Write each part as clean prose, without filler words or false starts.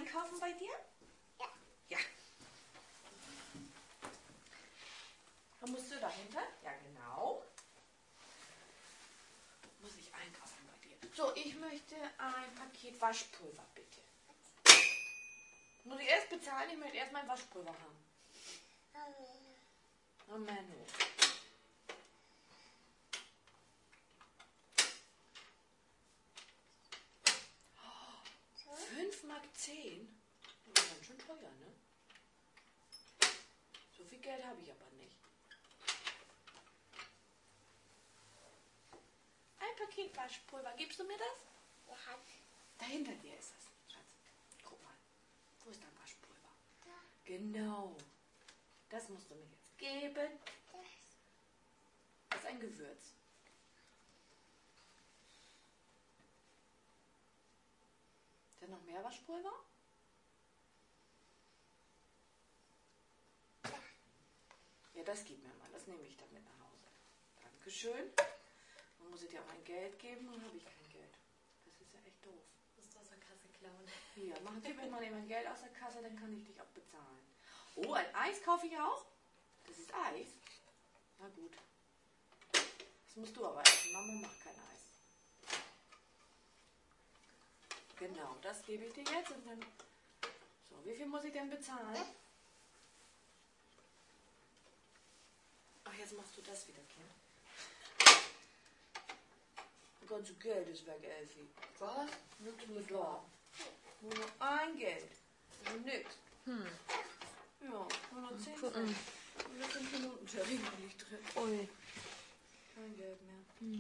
einkaufen bei dir? Ja. Ja. Dann musst du dahinter? Ja, genau. Muss ich einkaufen bei dir. So, ich möchte ein Paket Waschpulver, bitte. Muss ich erst bezahlen? Ich möchte erst mein Waschpulver haben. Oh, Menno. 5,10 Mark? Das ist ganz schön teuer, ne? So viel Geld habe ich aber nicht. Ein Paket Waschpulver. Gibst du mir das? Ja. Da hinter dir ist es, Schatz. Guck mal. Wo ist dein Waschpulver? Da. Genau. Das musst du mir jetzt geben. Das ist ein Gewürz. Ist da noch mehr Waschpulver? Ja, das gib mir mal. Das nehme ich dann mit nach Hause. Dankeschön. Dann muss ich dir auch ein Geld geben und habe ich kein Geld. Das ist ja echt doof. Musst du aus der Kasse klauen. Hier, gib mir mal eben ein Geld aus der Kasse, dann kann ich dich auch bezahlen. Oh, ein Eis kaufe ich auch? Das ist Eis? Na gut. Das musst du aber essen. Mama macht kein Eis. Genau, das gebe ich dir jetzt und dann... So, wie viel muss ich denn bezahlen? Ach, jetzt machst du das wieder, Kind. Das ganze Geld ist weg, Elfi. Was? Nix mehr da. Nur noch ein Geld. Also nix. Ja, nur noch 10 Cent. Und jetzt 5 Minuten Terrine liegt drin. Ui. Kein Geld mehr.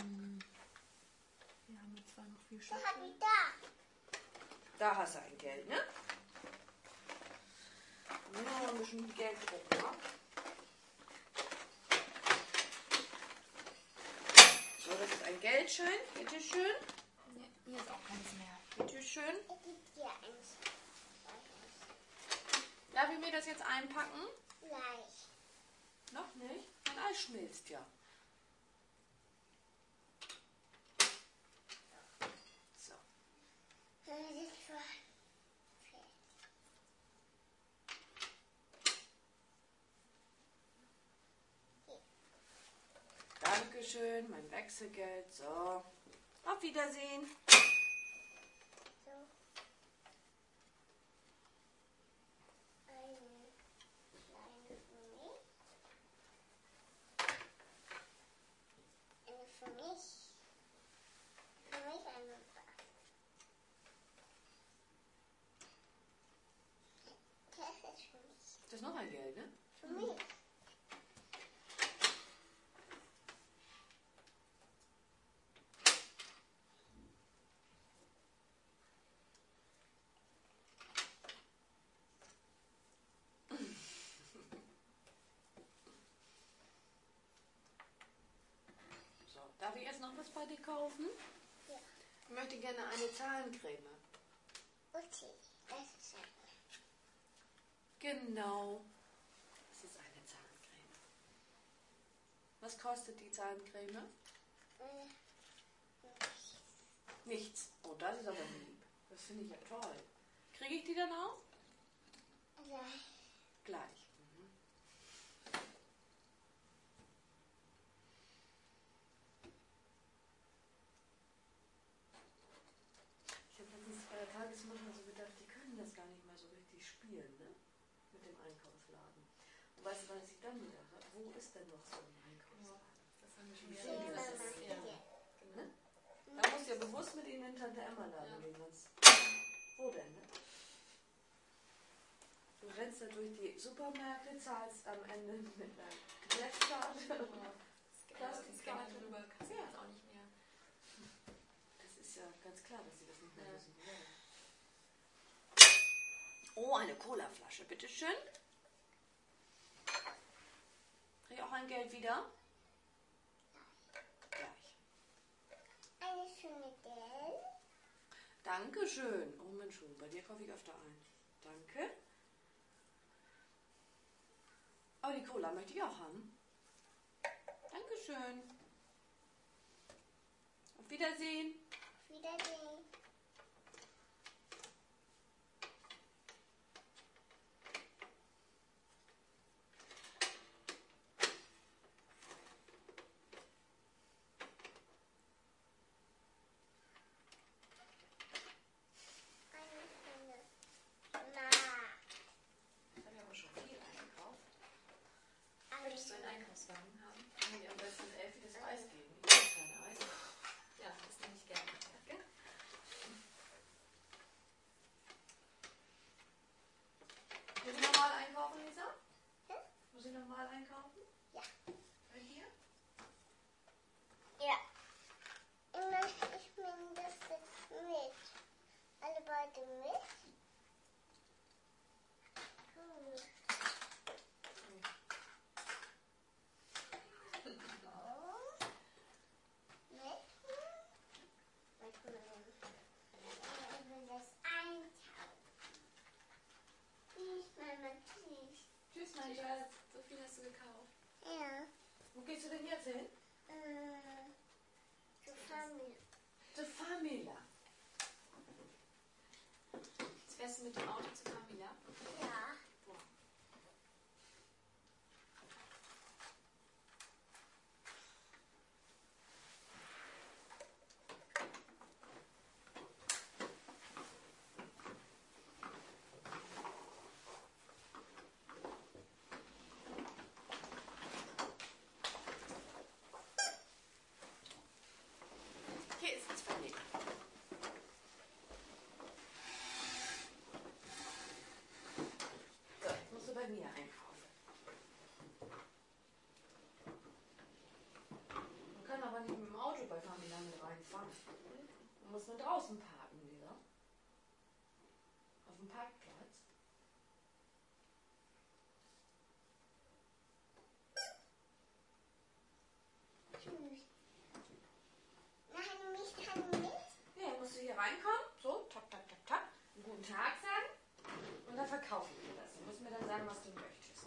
Wir haben jetzt zwar noch viel Da Schatten. hab ich da. Da hast du ein Geld, ne? Nur noch ein bisschen Geld drucken, ne? So, das ist ein Geldschein. Bitteschön. Nee, hier ist auch keins mehr. Bitteschön. Ich geb dir eins. Darf ich mir das jetzt einpacken? Gleich. Noch nicht? Mein Eis schmilzt ja. So. Das ist für... Dankeschön, mein Wechselgeld. So. Auf Wiedersehen. So. Eine kleine für mich. Eine für mich. Für mich eine. Das ist für mich. Das ist noch ein Geld, ne? Für mich. So, darf ich jetzt noch was bei dir kaufen? Ja. Ich möchte gerne eine Zahncreme. Okay. Das ist eine. Genau. Das ist eine Zahncreme. Was kostet die Zahncreme? Nichts. Oh, das ist aber lieb. Das finde ich ja toll. Kriege ich die dann auch? Ja. Gleich. Ich habe letztens bei der Tagesmutter so gedacht, die können das gar nicht mal so richtig spielen, ne? Mit dem Einkaufsladen. Und weißt du, was ich dann gedacht habe? Wo ist denn noch so ein Einkaufsladen? Das haben wir schon Wie wieder. viel Das ist das? ist, ja, Ne? genau. Da musst du ja bewusst mit ihnen in Tante Emma Laden gehen. Sonst. Wo denn, ne? Du rennst da durch die Supermärkte, zahlst am Ende mit einer Netzkarte. Plastikkarte drüber kannst du Ja. jetzt auch nicht mehr. Das ist ja ganz klar, dass sie das nicht mehr Ja. wissen. Oh, eine Colaflasche, bitteschön. Krieg ich auch ein Geld wieder? Gleich. Eine schöne Geld. Dankeschön. Oh Mensch, bei dir kaufe ich öfter ein. Danke. Oh, die Cola möchte ich auch haben. Dankeschön. Auf Wiedersehen. Wiedersehen. einkaufen, Lisa? Hm? Muss ich nochmal einkaufen? Ja. Bei dir? Ja. Ich nehme das jetzt mit. Alle beide mit. Tschüss, mein Schatz. So viel hast du gekauft. Ja. Wo gehst du denn jetzt hin? Zur Familie. Zu Famila. Jetzt fährst du mit dem Auto zu Camilla. Ja. Hier ist es Famila. So, jetzt musst du bei mir einkaufen. Man kann aber nicht mit dem Auto bei Famila mit reinfahren. Man muss nur draußen parken, Lisa. Auf dem Parkplatz. Tschüss. Nein, mich kann mit. Ja, musst du hier reinkommen, so, tak, tak, tak, tak, einen guten Tag sagen und dann verkaufen wir das. Du musst mir dann sagen, was du möchtest.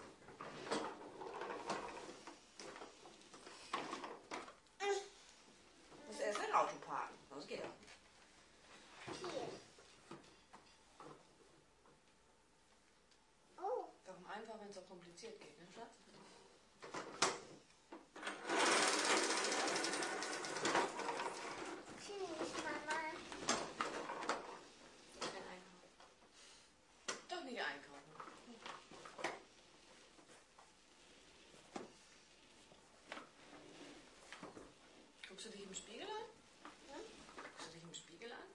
Du musst erst ein Auto parken, sonst geht das nicht. Hier. Oh. Warum einfach, wenn es so kompliziert geht, ne, Schatz? Tschüss, Mama. Kein Einkaufen. Doch nicht einkaufen. Guckst du dich im Spiegel an? Hm? Guckst du dich im Spiegel an?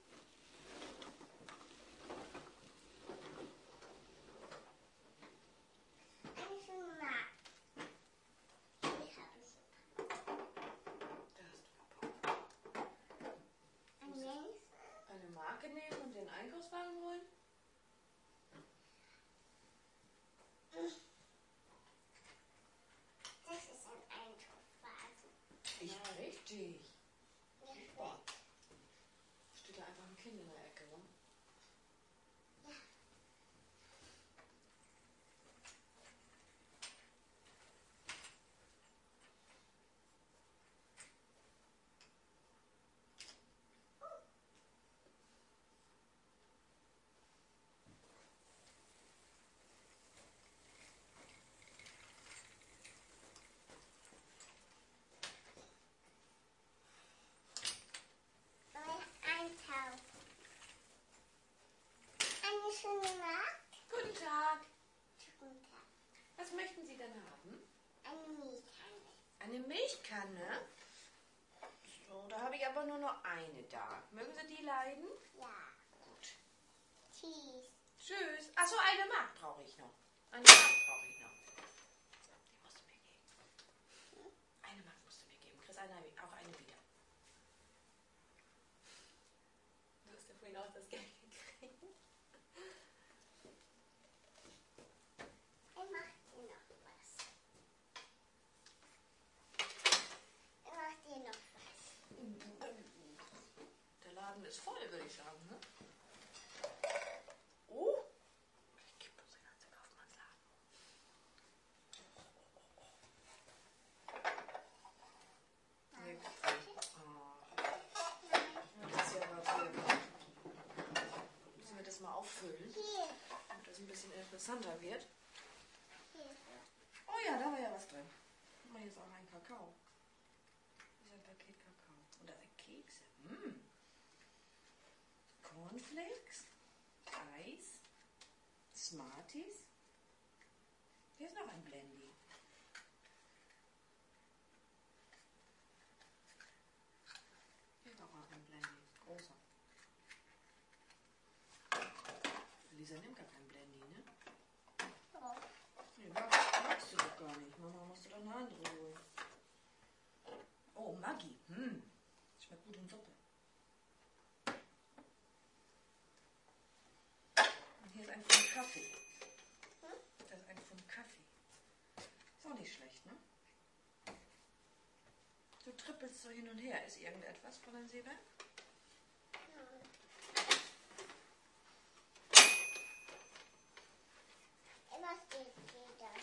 Ein Schummer. Ich habe es. Da hast du Papa. Ein Links. Eine Marke nehmen und den Einkaufswagen holen? Das ist ein Einkaufswagen. Ja, richtig. Nicht weg. Steht da einfach ein Kind in der Ecke rum. Ja. Einkaufen. Eine schöne Nacht. Guten Tag. Guten Tag. Was möchten Sie denn haben? Eine Milchkanne. Eine Milchkanne? So, da habe ich aber nur noch eine da. Mögen Sie die leiden? Ja. Gut. Tschüss. Tschüss. Achso, eine Mark brauche ich noch. Eine Mark brauche ich noch. Die musst du mir geben. Eine Mark musst du mir geben. Chris, auch eine wieder. Du hast ja vorhin auch das Geld gekriegt. Ich mach dir noch was. Ich mach dir noch was. Der Laden ist voll, würde ich sagen. Ne? Oh. Ich gebe bloß den ganzen Kaufmannsladen. Nee. Das ist ja aber hier. Müssen wir das mal auffüllen, Hier. damit das ein bisschen interessanter wird. Hier. Oh ja, da war ja was drin. Guck mal, hier ist auch ein Kakao. Hier ist ein Paket Kakao. Und da sind Kekse. Cornflakes. Eis. Smarties. Hier ist noch ein Blendy. Hier ist auch noch ein Blendy. Großer. Lisa nimmt gar kein Blendy, ne? Oh. Mandröl. Oh, Maggi. Schmeckt gut in Suppe. Und hier ist ein Pfund Kaffee. Das ist ein Pfund Kaffee. Ist auch nicht schlecht, ne? Du trippelst so hin und her. Ist irgendetwas von deinem Seeberg? Was geht das?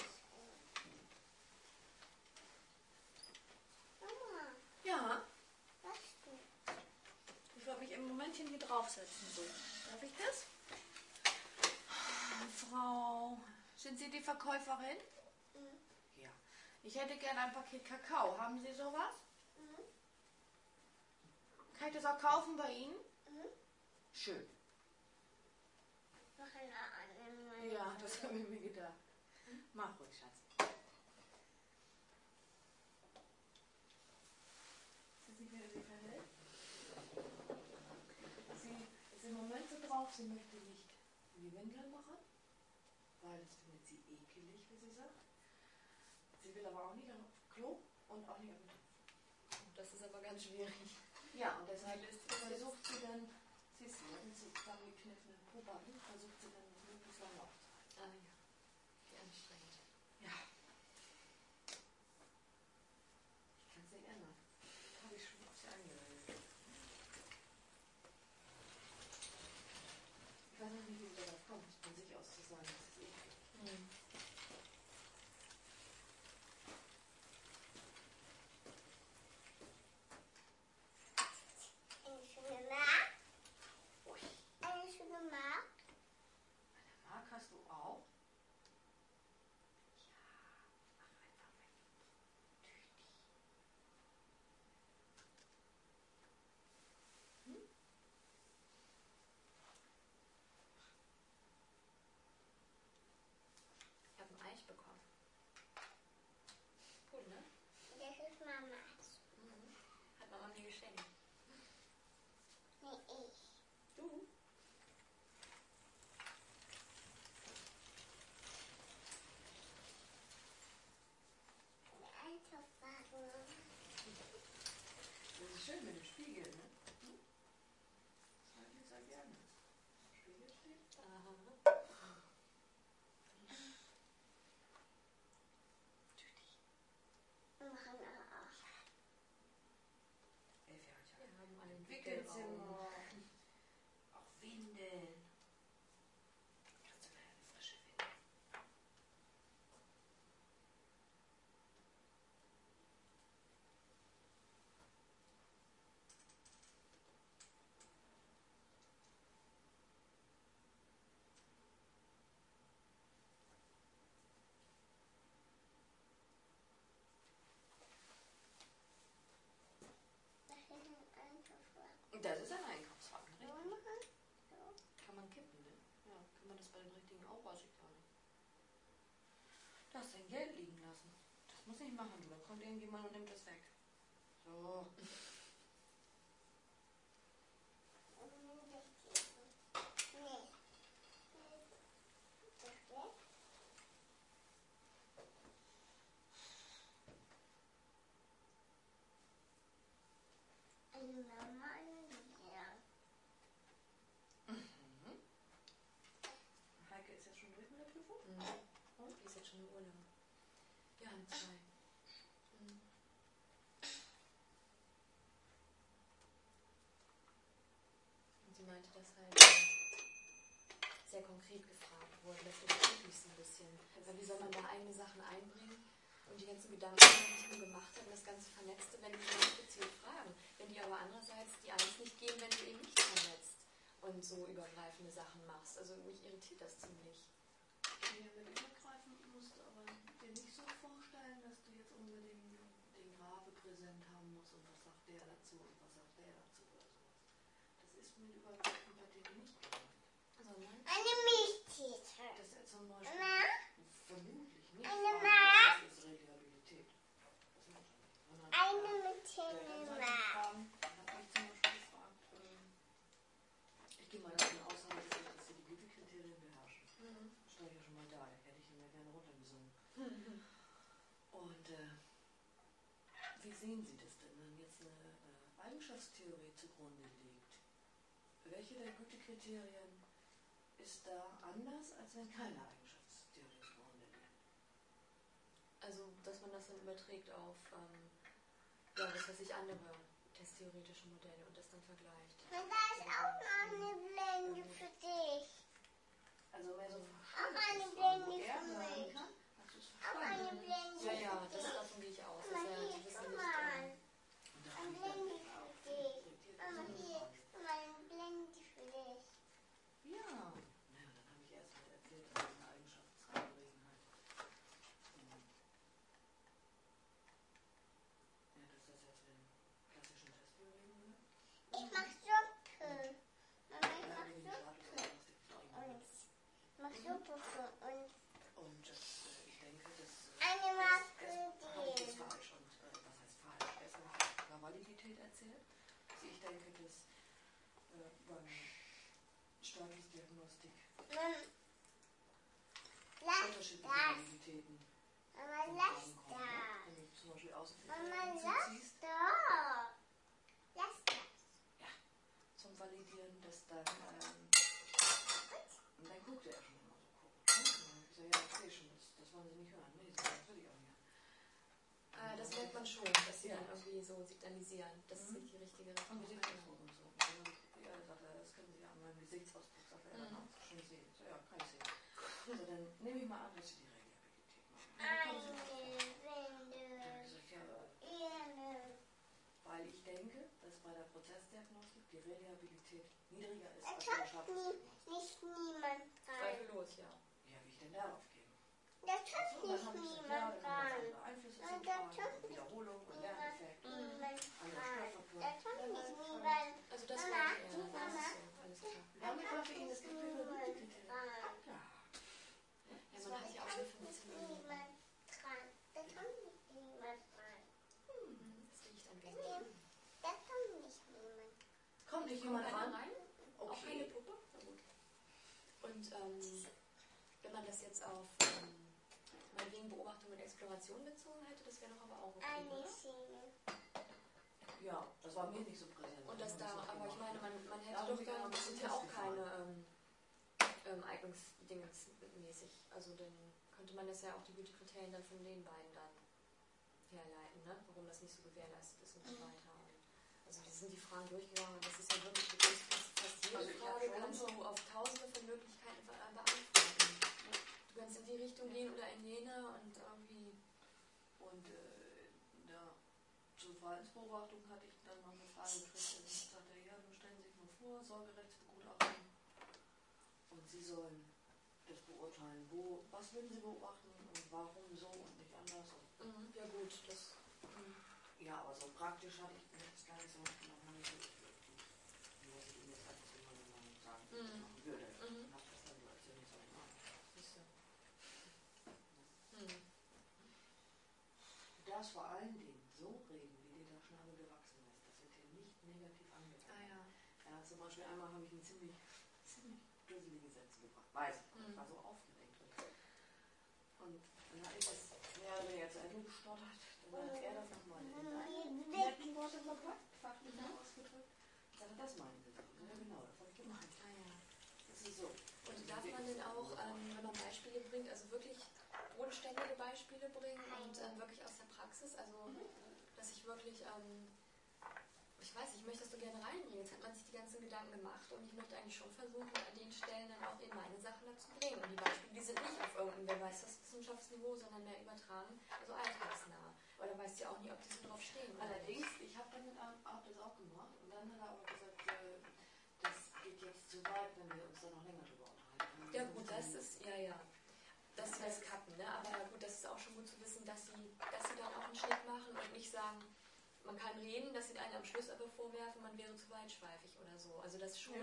Mama, Ja. was du? Ich wollte mich im Momentchen hier draufsetzen. So. Darf ich das? Frau, sind Sie die Verkäuferin? Ja. Ich hätte gerne ein Paket Kakao. Haben Sie sowas? Kann ich das auch kaufen bei Ihnen? Schön. Noch eine andere. Ja, das habe ich mir gedacht. Mach ruhig, Schatz. Ist das nicht mehr Sie verhält? Sie ist im Moment so drauf, sie möchte nicht in die Winkel machen, weil das findet sie ekelig, wie sie sagt. Sie will aber auch nicht am Klo und auch nicht am Topf. Das ist aber ganz schwierig. Ja, und deshalb versucht sie dann, siehst du, mit so zusammengekniffenen Pobacken, versucht sie dann möglichst lange aufzuhalten. Ah ja, wie anstrengend. Ja. Ich kann es nicht ändern. Habe ich schon auf sie angemeldet. Ich weiß noch nicht, wie sie darauf kommt, von sich aus zu sagen, das ist eklig. Eine schöne Mark. Eine schöne Mark. Eine Mark hast du auch? Ja, mach einfach weg. Tüchtig. Ich habe ein Eich bekommen. Gut, ne? Das ist Mamas. Hat Mama mir geschenkt. Nee, ich. Du? Ein Einkaufswagen. Das ist schön mit dem Spiegel, ne? Das mag ich sehr gerne. Spiegel steht. Aha. Tüchtig. Wir machen auch. Elf Jahre Wir haben einen Wickelzimmer. Wickelraum. Auch Windeln. Kannst du gleich eine frische Windel. Das ist ein Einkaufswagen. Das ist ein Einkaufswagen, So richtig? machen? So. Kann man kippen, ne? Ja, kann man das bei den richtigen auch? Weiß ich gar nicht. Du hast dein Geld liegen lassen. Das muss ich machen, du. Da kommt irgendjemand und nimmt das weg. So. Nee. Das weg. Eine Mama, eine Lea. Heike ist jetzt schon durch mit der Prüfung? Und? Die ist jetzt schon im Urlaub. Wir haben 2. Und sie meinte, dass halt sehr konkret gefragt wurde, das überzeugt mich so ein bisschen. Weil wie soll man da eigene Sachen einbringen und die ganzen Gedanken, die man sich nur gemacht hat und das ganze Vernetzte, wenn die so speziell fragen. Wenn die aber andererseits die Angst nicht gehen, wenn du eben nicht vernetzt und so übergreifende Sachen machst. Also mich irritiert das ziemlich. Ja, mit übergreifen musst du aber dir nicht so vorstellen, dass du jetzt unbedingt den Grabe präsent haben musst und was sagt der dazu und was sagt der dazu oder sowas. Das ist mit Übergreifen bei denen nicht gemeint. Sondern Eine Milchtüte. Das ist zum Beispiel Mama? vermutlich nicht Eine fragen, Mark? das ist Reliabilität. Das muss er nicht. Sondern, Eine mit dann solche Mark. Fragen, dann habe ich zum Beispiel gefragt, ich gehe mal davon aus, dass sie die Gütekriterien beherrschen. Steige ja schon mal da, da hätte ich ihn ja gerne runtergesungen. Und wie sehen Sie das denn, wenn jetzt eine Eigenschaftstheorie zugrunde liegt? Welche der Gütekriterien ist da anders, als wenn keine Eigenschaftstheorie zugrunde liegt? Also, dass man das dann überträgt auf, ja, was weiß ich, andere testtheoretische Modelle und das dann vergleicht. Und da ist auch noch eine Blende für dich. Also mehr so Auch eine Verständnisfragen, wo Blende er für sagen mich. kann, hast du es Auch eine verstanden? Blende Ja, für ja, dich. davon gehe ich aus. Guck mal Dass er hier, die wissen guck nicht, mal. Und da Ein habe ich dann Blende für dich. Mama, hier, Fragen. guck mal, ein Blende für dich. Ja. Naja, dann habe ich erst mal erzählt, dass es eine Eigenschaftsangelegenheit. Ja, dass das jetzt für den klassischen Testtheorien gehört. Ich mach Suppe. Mama, ich Ja, mach wegen Suppe Statusdiagnostik ist auch für immer uns. Ich mach Suppe für uns. Und ich denke, das Eine mag ist für dich. falsch. Und was heißt falsch? Erst habe ich über Validität erzählt. Also ich denke, dass beim Statusdiagnostik Lass unterschiedliche das. Validitäten Mama, zum lass Tragen kommen. das. Wenn du zum Beispiel Mama, Außenfilter lass hinzuziehst, das. Lass das. zum Validieren, dass dann und dann guckt er ja schon immer so komisch. Ne? Und dann habe ich gesagt, ja, ich sehe schon, das wollen Sie nicht hören. Nee, das will ich auch nicht hören. das merkt man schon, dass sie Ja. dann irgendwie so signalisieren. Das ist nicht die richtige Und Richtung. Gesichtsausdruck und so. Und dann, ja, sagt er, das können Sie ja an meinem Gesichtsausdruck, sagt er, ja, das schon sehen. So, ja, kann ich sehen. So, dann nehme ich mal an, dass Sie die Reliabilität machen. Eine Dann habe Winde. ich gesagt, ja, Eine. weil ich denke, dass bei der Prozessdiagnostik die Reliabilität niedriger ist Da als bei der kommt Statusdiagnostik. nicht niemand rein. Zweifellos, ja. Wie habe ich denn darauf gegeben? Da kommt So, dann nicht habe ich gesagt, ja, niemand da kommen rein. andere Einflüsse Und zum da Tragen, kommt und Wiederholung und niemand Lerneffekt, rein. andere Störfaktoren. Da kommt nicht niemand. Also das Mama, meinte er. Das Mama. ist so, alles klar. Damit war für ihn das Gefühl für Gütekriterien. rein. Ja. Ja, man hat ja auch Da nur kommt nicht 15 Minuten. niemand rein. Da kommt nicht niemand rein. Das riecht ein wenig. Da kommt nicht niemand. Kommt nicht Kommt jemand einer ran? rein? Auch keine Okay. Puppe? Na gut. Und wenn man das jetzt auf meinetwegen Beobachtung und Exploration bezogen hätte, das wäre doch aber auch okay, Eine oder? Szene. Ja, das war mir nicht so präsent. Und das da, aber ich meine, man hätte Ja, doch muss ich ja noch dann, ein das bisschen sind ja auch testen keine Eignungsdingens mäßig. Also dann könnte man das ja auch die Gütekriterien dann von den beiden dann herleiten, ne? Warum das nicht so gewährleistet ist und so weiter. Und also die sind die Fragen durchgegangen und das ist ja wirklich, du kannst fast jede Also ich hab Frage schon kannst so- du auf tausende von Möglichkeiten beantworten. Du kannst in die Richtung gehen oder in jene und irgendwie. Und ja, zur Verhaltensbeobachtung hatte ich dann noch eine Frage gekriegt. Und ich sagte, ja, nun stellen Sie sich mal vor, Sorgerechtsbegutachtung. Und Sie sollen das beurteilen. Was würden Sie beobachten und warum so und nicht anders? Und Ja gut, das. ja, aber so praktisch hatte ich das gar nicht so noch nicht so. Nur dass ich Ihnen jetzt einfach so mal sagen, wie ich das machen würde. Und habe das dann so erzählt, ich sage, nein. Siehst du. Du darfst vor allen Dingen so reden, wie dir der Schnabel gewachsen ist. Das wird dir nicht negativ angewendet. Ah ja. Ja, zum Beispiel einmal habe ich ihn ziemlich dusselige Sätze gebracht. Weiß ich, ich war so aufgeregt. Und dann habe ich das mehrere zu Ende gestottert. Dann hat er das nochmal in die netten Worte verpackt, fachlicher ausgedrückt. Dann hat das meinen Sie. Ja, genau, das habe ich gemeint. Ah ja. Das ist so. Und darf man denn auch, wenn man Beispiele bringt, also wirklich bodenständige Beispiele bringen und wirklich aus der Praxis, also dass ich wirklich, ich weiß, ich möchte das so gerne reinbringen, jetzt hat man sich die ganzen Gedanken gemacht und ich möchte eigentlich schon versuchen, an den Stellen dann auch eben meine Sachen dazu bringen. Und die Beispiele, die sind nicht auf irgendeinem, wer weiß was, Wissenschaftsniveau, sondern mehr übertragen, also alltagsnah. Aber da weißt du ja auch nie, ob die so drauf stehen. Allerdings, ich habe das auch gemacht und dann hat er aber gesagt, das geht jetzt zu weit, wenn wir uns da noch länger drüber unterhalten. Ja gut, das ist, ja. Dass sie das kappen, ne? Aber gut, das ist auch schon gut zu wissen, dass sie dann auch einen Schnitt machen und nicht sagen, man kann reden, dass sie einen am Schluss aber vorwerfen, man wäre zu weitschweifig oder so. Also das schon,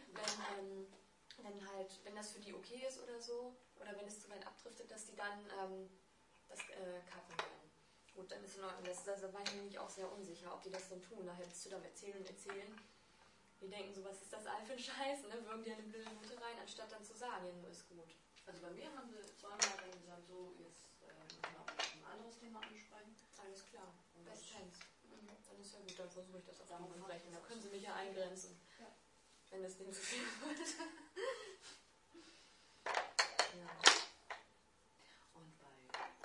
wenn das für die okay ist oder so, oder wenn es zu weit abdriftet, dass die dann das kappen werden. Gut, dann ist in Ordnung. Da war ich nämlich auch sehr unsicher, ob die das dann tun. Da hättest du dann erzählen. Die denken so, was ist das all für ein Scheiß, ne? Würgen dir eine blöde Note rein, anstatt dann zu sagen, ja, nur ist gut. Also bei mir haben sie zweimal dann gesagt, so, jetzt müssen wir aber noch ein anderes Thema ansprechen. Alles klar. Und Best das times. Ja gut, dann versuche ich das auf Darum jeden mache Fall. ich Da das auch können Sie so. mich ja eingrenzen, Ja. wenn das Ding zu viel wird. Ja. Und bei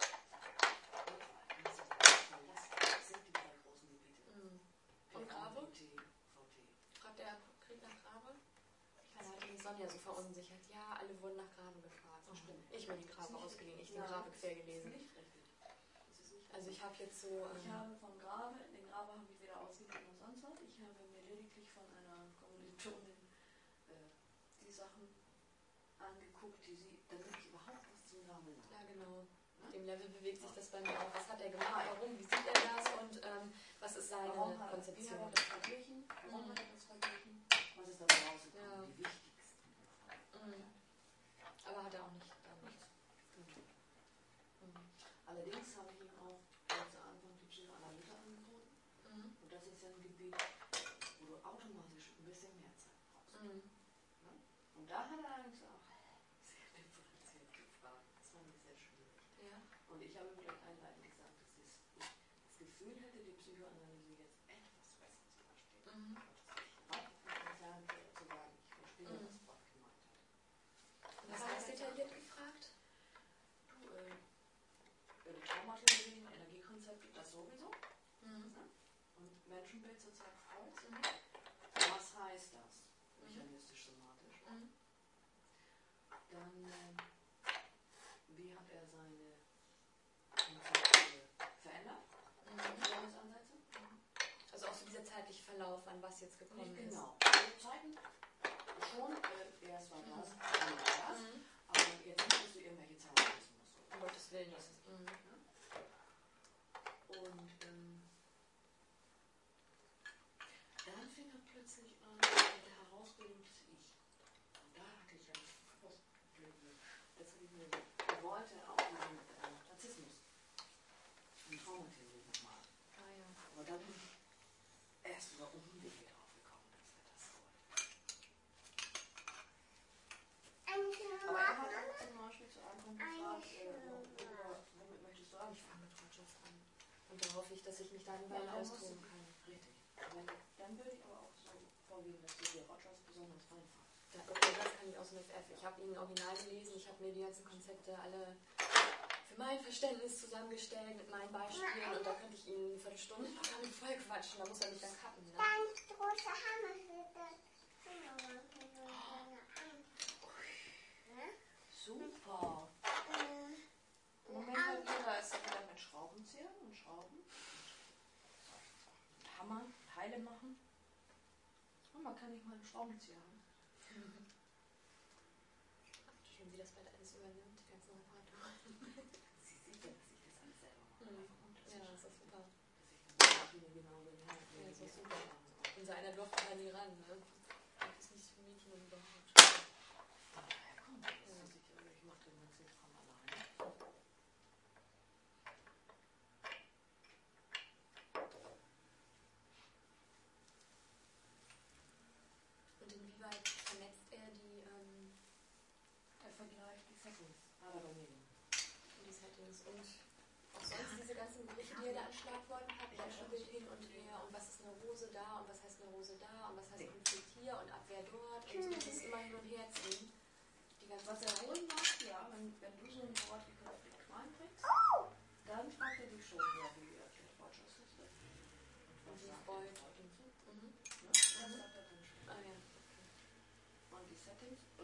das sind die drei großen Gebiete. Und Grabe? VT. Fragt der Krieg nach Grabe? Da hatte mich Sonja so verunsichert. Ja, alle wurden nach Grabe gefragt. Das stimmt. Ich mir die Grabe ausgeliehen, ich den Nein, Grabe quer Das gelesen. ist nicht richtig. Das ist nicht Also richtig. ich habe jetzt so... Ich habe vom Grabe, den Grabe habe ich weder ausgegeben noch sonst was. Ich habe mir lediglich von einer Kommilitonin die Sachen angeguckt, damit ich überhaupt was zum Grabe habe. Ja, genau. Auf dem Level bewegt sich das bei mir auch. Was hat er gemacht? Warum? Wie sieht er das? Und was ist seine Wie hat Konzeption? er das verglichen? Warum hat er das verglichen? Was ist dabei rausgekommen? Ja. Die wichtigsten. Aber hat er auch nicht damit. Allerdings habe ich ihm auch ganz am Anfang die Psychoanalyse angeboten. Und das ist ja ein Gebiet, wo du automatisch ein bisschen mehr Zeit brauchst. Ne? Und da hat er eigentlich auch sehr differenziert gefragt. Das fand ich sehr schwierig. Ja. Und ich habe ihm gleich einleitend gesagt, dass ich das Gefühl hätte, die Psychoanalyse jetzt etwas besser zu verstehen. Zu sagen, ich verstehe, was Gott gemeint hat. Was heißt detailliert gefragt? Traumatheorie, Energiekonzepte, das sowieso. Und Menschenbild, sozial Freuds. Was heißt das? Mechanistisch-somatisch. Dann, wie hat er seine Konzepte verändert? Trainingsansätze? Also auch so dieser zeitliche Verlauf, an was jetzt gekommen Nicht ist. genau. Also Zeiten schon, erst war das, dann war das. Aber jetzt nicht, dass du irgendwelche Zahlen wissen musst. Um Gottes Willen. Das ist, Und dann fing er plötzlich an mit der Herausbildung des Ich. Und da hatte ich ein Frustproblem. Das habe ich mir so. Er wollte auch diesen Narzissmus und Traumatheorie nochmal. ja. Aber dann bin ich erst über Umwege drauf gekommen, dass er das wollte. Aber er hat auch zum Beispiel zu Anfang gefragt, womit möchtest du Ich anfangen? fange mit Rotschaft an. Und da hoffe ich, dass ich mich da eine Weile austoben kann. Richtig. Dann würde ich aber auch so vorgehen, dass du dir Rogers besonders reinfasst. Okay, das kann ich aus dem FF. Ich habe ihn original gelesen, ich habe mir die ganzen Konzepte alle für mein Verständnis zusammengestellt mit meinen Beispielen und da könnte ich ihn eine Viertelstunde locker mit voll quatschen, da muss er mich dann cutten. Ne? Ganz große Hammer für das. Super. Moment, da ist er wieder mit Schraubenzieher und Schrauben. Und Hammer, Teile machen. Und man kann nicht mal einen Schraubenzieher haben. Schön, wie das bald alles übernimmt, die ganzen Reparaturen. Sie sieht ja, dass ich das alles selber mache. Ja, das ist super. Dass ich dann die genau den Hand Ja, das ist super. Unser einer durfte da nie ran, ne? Das ist nicht für Mädchen und überhaupt. Daher kommt das. Ich mache den ganzen Kram alleine. Und inwieweit vernetzt er die Vergleicht die Settings. Aber bei mir nicht. Settings und auch sonst diese ganzen Begriffe, die er da an Schlagworten hat, Menschenbild hin und her und was ist Neurose da und was heißt Neurose da und was heißt Konflikt hier und Abwehr dort und so, das ist immer hin und her ziehen. Die ganze Was er wohl macht, ja, wenn du so ein Wort wie Konflikt reinbringst, dann fragt er dich schon, ja, wie erklärt Rogers das wird. Und was sagt Freud. er dazu? Mhm. Ne? Das sagt er dann schon. Ah ja. Und die Settings, und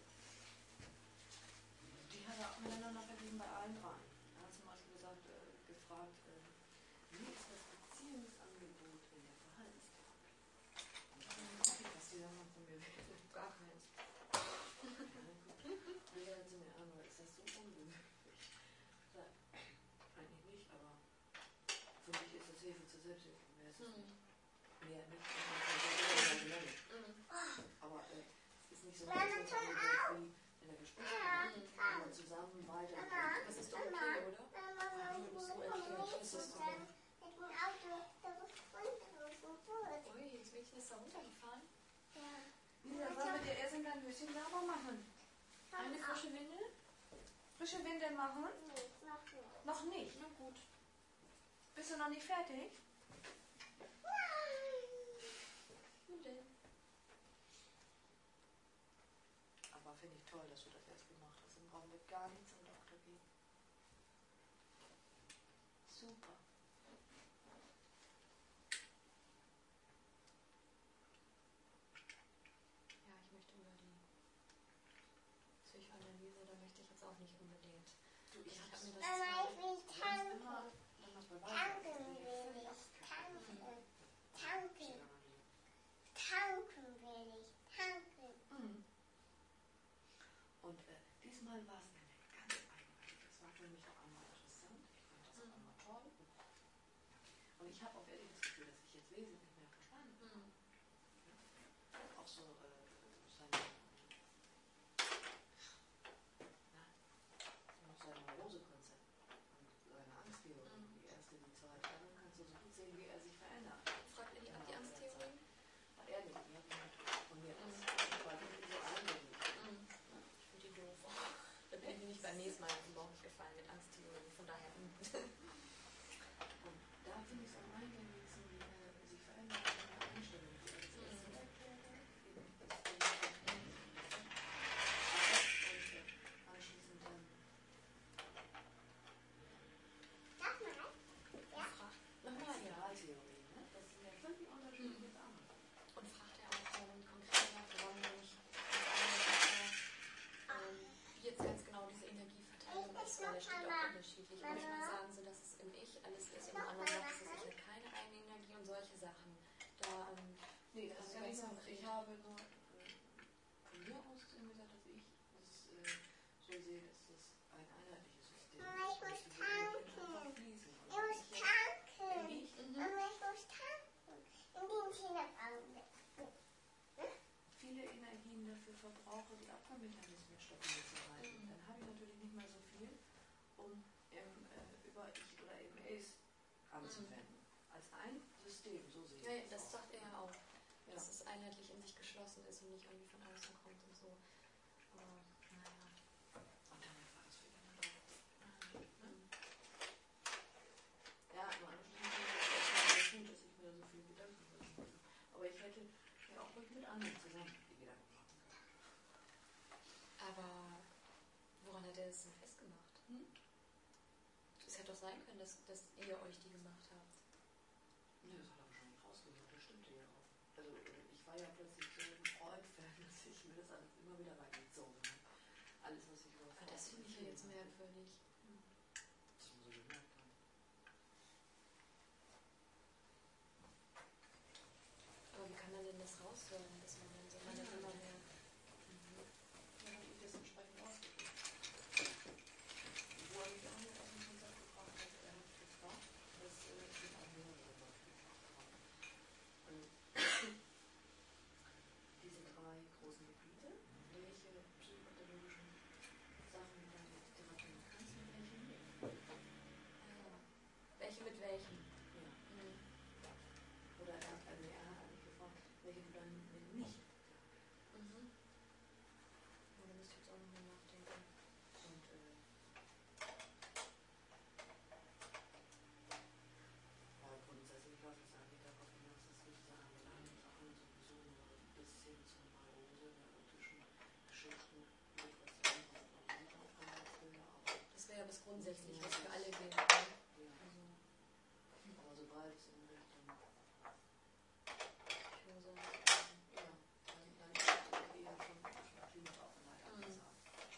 die hat er auch miteinander vergeben bei allen dreien. Er hat zum Beispiel gefragt, wie ist das Beziehungsangebot in der Verhaltenstherapie? Was die dann von mir will. Gar keins. Und er hat zu mir, aber ist das so ungewöhnlich? Ich sage, eigentlich nicht, aber für mich ist das Hilfe zur Selbsthilfe. Mehr ist es nicht. Mehr nicht. Aber es ist nicht so ein Beziehungsangebot wie in der Gesprächsgruppe, wo man zusammen weiter. Das ist doch okay, oder? Ui, das Mädchen ist da runtergefahren. Lisa, sollen wir dir erst in dein Höschen sauber machen? Eine frische Windel? Frische Windel machen? Noch nicht. Na gut. Bist du noch nicht fertig? finde ich toll, dass du das erst gemacht hast. Dann brauchen wir gar nicht zum Doktor gehen. Super. Ja, ich möchte über die Psychoanalyse, da möchte ich jetzt auch nicht unbedingt. Du, ich habe mir mir das Mama, ich will tanken. Tanken Tanken will ich. Tanken. Tanken. will. Tanken will ich. Tanken. Und diesmal war es eine ganz eigenartig. Das war für mich auch einmal interessant. Ich fand das auch einmal toll. Und ich habe auch ehrlich das Gefühl, dass ich jetzt wesentlich mehr verstanden habe. Auch so seine Neurosekonzept und seine Angsttheorie. Die erste, die zweite. Dann kannst du so gut sehen, wie er sich verändert. Fragt ihr die ab, die Angsttheorie? Hat er nicht. Die hat mich von mir aus. Ich war nicht so eingängig. Ich finde die doof. Da bin ich mir nicht beim nächsten Mal überhaupt nicht gefallen mit Angsttheorie. Von daher. Und da finde ich es am eingängigsten, wie er sich verändert in der Einstellung. Anschließend dann. Sag mal. Ja. Nochmal Generaltheorie, ne? Das sind ja völlig unterschiedliche Sachen. Und fragt er auch konkreter, warum nicht wie jetzt ganz genau diese Energieverteilung ist, weil es steht auch unterschiedlich. Manchmal sagen sie, dass es im Ich alles ist, im anderen sagt es, ich habe keine eigene Energie und solche Sachen. Da, Nee, das ist ja nicht so. Ich habe nur von mir aus gesagt, dass ich das so sehe, dass das ein einheitliches System ist. Mama, ich muss tanken. Fließen. Ich muss tanken. Ich? Mama, ich muss tanken. In den Kinderaugen. Viele Energien dafür verbrauche, die Abwehrmechanismen stabil zu halten. Dann habe ich natürlich nicht mehr so viel, um über Ich oder eben Es anzuwenden. Als ein System, so sehe ich ja, das das auch. sagt er ja auch. Ja. Dass es einheitlich in sich geschlossen ist und nicht irgendwie von außen kommt und so. Aber, naja. Und damit war das wieder mal drauf. Ja, nur anschließend ist es gut, dass ich mir da so viel Gedanken gemacht habe. Aber ich hätte ja auch ruhig mit anderen zusammen die Gedanken machen können. Aber woran hat er das denn festgemacht? Es hätte doch sein können, dass ihr euch die gemacht habt. Ja, das hat er wahrscheinlich rausgehört, das stimmte ja auch. Also ich war ja plötzlich so ein Freund-Fan, dass ich mir das alles immer wieder reingezogen habe. Alles, was ich über Aber das finde ich ja jetzt merkwürdig. Das muss ich gemerkt haben. Aber wie kann man denn das raushören, dass man dann so man das immer mehr... Dann habe ich das entsprechend ausgegeben. Wo er mich auch nicht aus dem Konzept gebracht hat, er hat gefragt, das sind auch mehrere Leute gefragt haben. Diese drei großen Gebiete, welche psychopathologischen Sachen dann jetzt therapieren kannst und welche nicht. Welche mit welchen? Ja. Oder er hat eigentlich gefragt, welche du dann nicht. Ja, da müsste ich jetzt auch nochmal nachdenken. Und grundsätzlich läuft es eigentlich darauf hinaus, dass wir diese angelangten Sachen sowieso nur bis hin zur Neurose, neurotischen Geschichten, Depressionen und Aufgabenbilder auch. Das wäre ja das Grundsätzliche, was für alle gilt. Ne? Ja. Also, Aber sobald es in Richtung Hypnose. ja, dann ist es eher schon Klimaaufenthalt angesagt.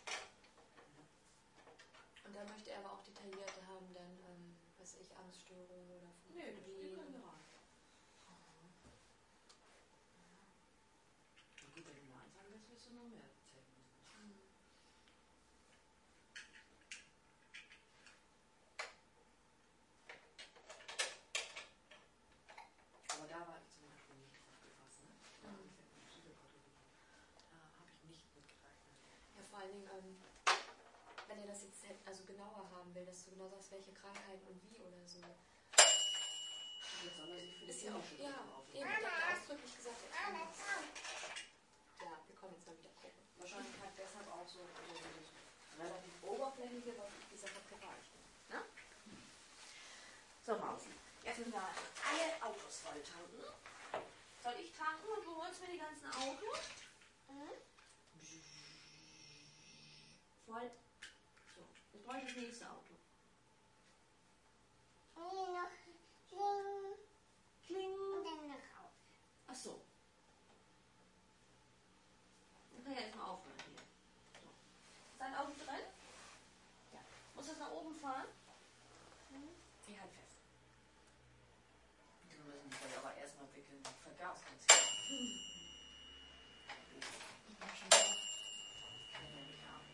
Und da möchte er aber auch detaillierte haben, dann, weiß ich, Angststörungen oder Nee, das Phobie. können wir rein. Und gut, wenn du Nein sagen willst, wirst du noch mehr erzählen müssen. Aber da war ich zum Beispiel nicht drauf gefasst. Ne? Da habe ich nicht mitgerechnet. Ja, vor allen Dingen, wenn er das jetzt also genauer haben will, dass du genau sagst, welche Krankheiten und wie oder so. Jetzt soll er sich für die Ist ja auch, klinische ja, Sache aufnehmen. eben, ich habe ausdrücklich gesagt, Mama, komm. ja, wir kommen jetzt mal wieder gucken. Wahrscheinlich hat deshalb auch so dieses relativ oberflächliche, was ich gesagt habe, gereicht. Ne? So, Mausi. Jetzt müssen wir alle Autos voll tanken. Soll ich tanken und du holst mir die ganzen Autos? Brauche ich das nächste Auto? Nee, noch Kling Kling. und dann raus. Ach so. Dann kann ich erstmal aufhören hier. So. Ist dein Auto drin? Ja. Muss das nach oben fahren? Ich halt fest. Wir müssen das aber erstmal wickeln. Vergaß ganz klar. Ich mach schon wieder. Kann ja nicht haben.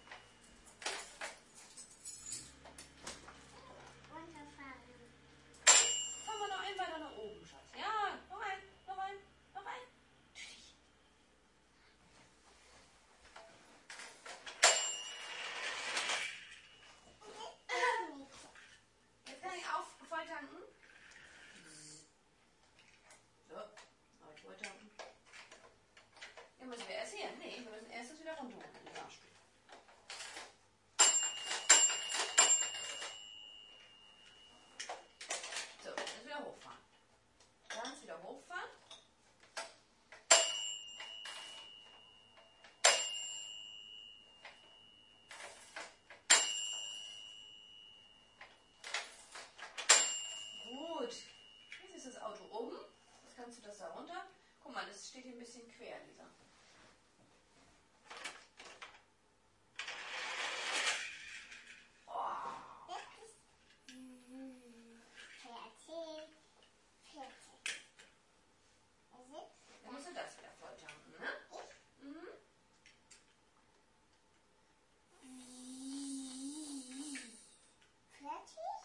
Runterfahren. Fahren wir noch ein weiter nach oben, Schatz. Ja, noch ein, noch ein, noch ein. Jetzt kann ich auf voll tanken. So, auf voll tanken. Ja, müssen wir erst hier. Nee, wir müssen erst das wieder runterholen. Den Fahrstuhl. So, jetzt wieder hochfahren. Ganz wieder hochfahren. Gut. Jetzt ist das Auto oben. Jetzt kannst du das da runter. Guck mal, das steht hier ein bisschen quer, Lisa. Fertig. Fertig. Dann musst du das wieder voll tanken, ne? Mhm. Fertig?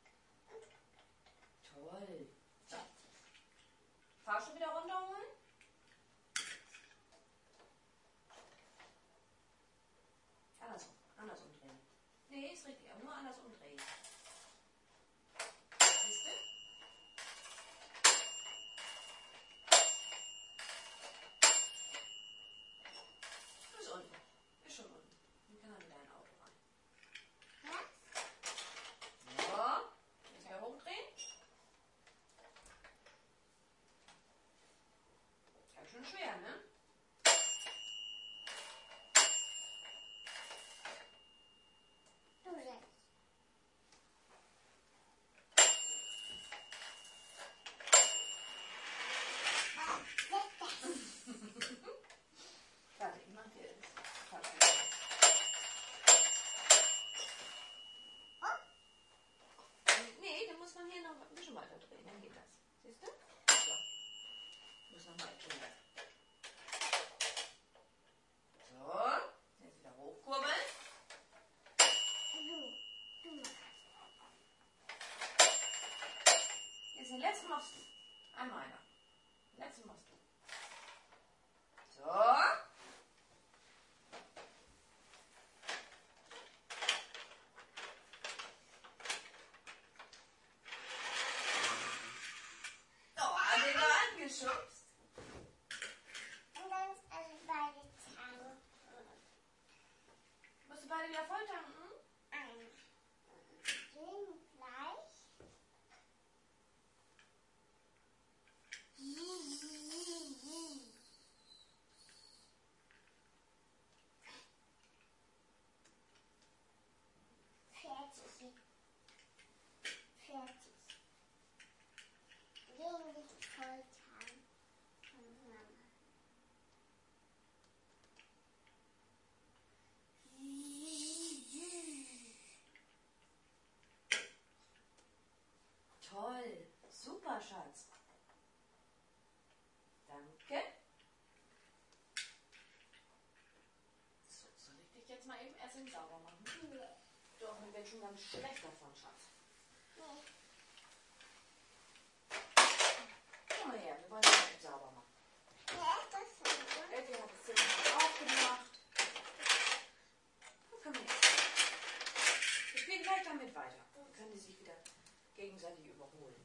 Toll. So. Fahrstuhl wieder runterholen. Andersrum. Andersrum drehen. Nee, ist richtig. Aber nur andersrum drehen. Siehst du? Ist unten. Ist schon unten. Dann kann er wieder in ein Auto rein. So. Jetzt wieder hochdrehen. Ganz schön schwer, ne? Du jetzt. Warte, ich mach dir das Fahrstuhl. Nee, dann muss man hier noch ein bisschen weiter drehen. Dann geht das. Siehst du? So. Muss noch mal drehen. So. Jetzt wieder hochkurbeln. Du machst. Jetzt den letzten machst du. Einmal einer. Den letzten machst du. So. Oh, hat den da angeschubst. Und dann ist alle beide tanken. Musst du beide wieder voll tanken? Ein. Den gleich. Fertig. Fertig. Den nicht voll tanken. Und Mama. Toll. Super, Schatz. Danke. So, soll ich dich jetzt mal eben erst sauber machen? Doch, mir wird schon ganz schlecht davon, Schatz. Nee. Komm mal her, wir wollen es eben sauber machen. Wer ist das denn? Elfi hat das Zimmer schon aufgemacht. Dann können wir jetzt. Wir spielen gleich damit weiter. Dann können die sich wieder gegenseitig überholen.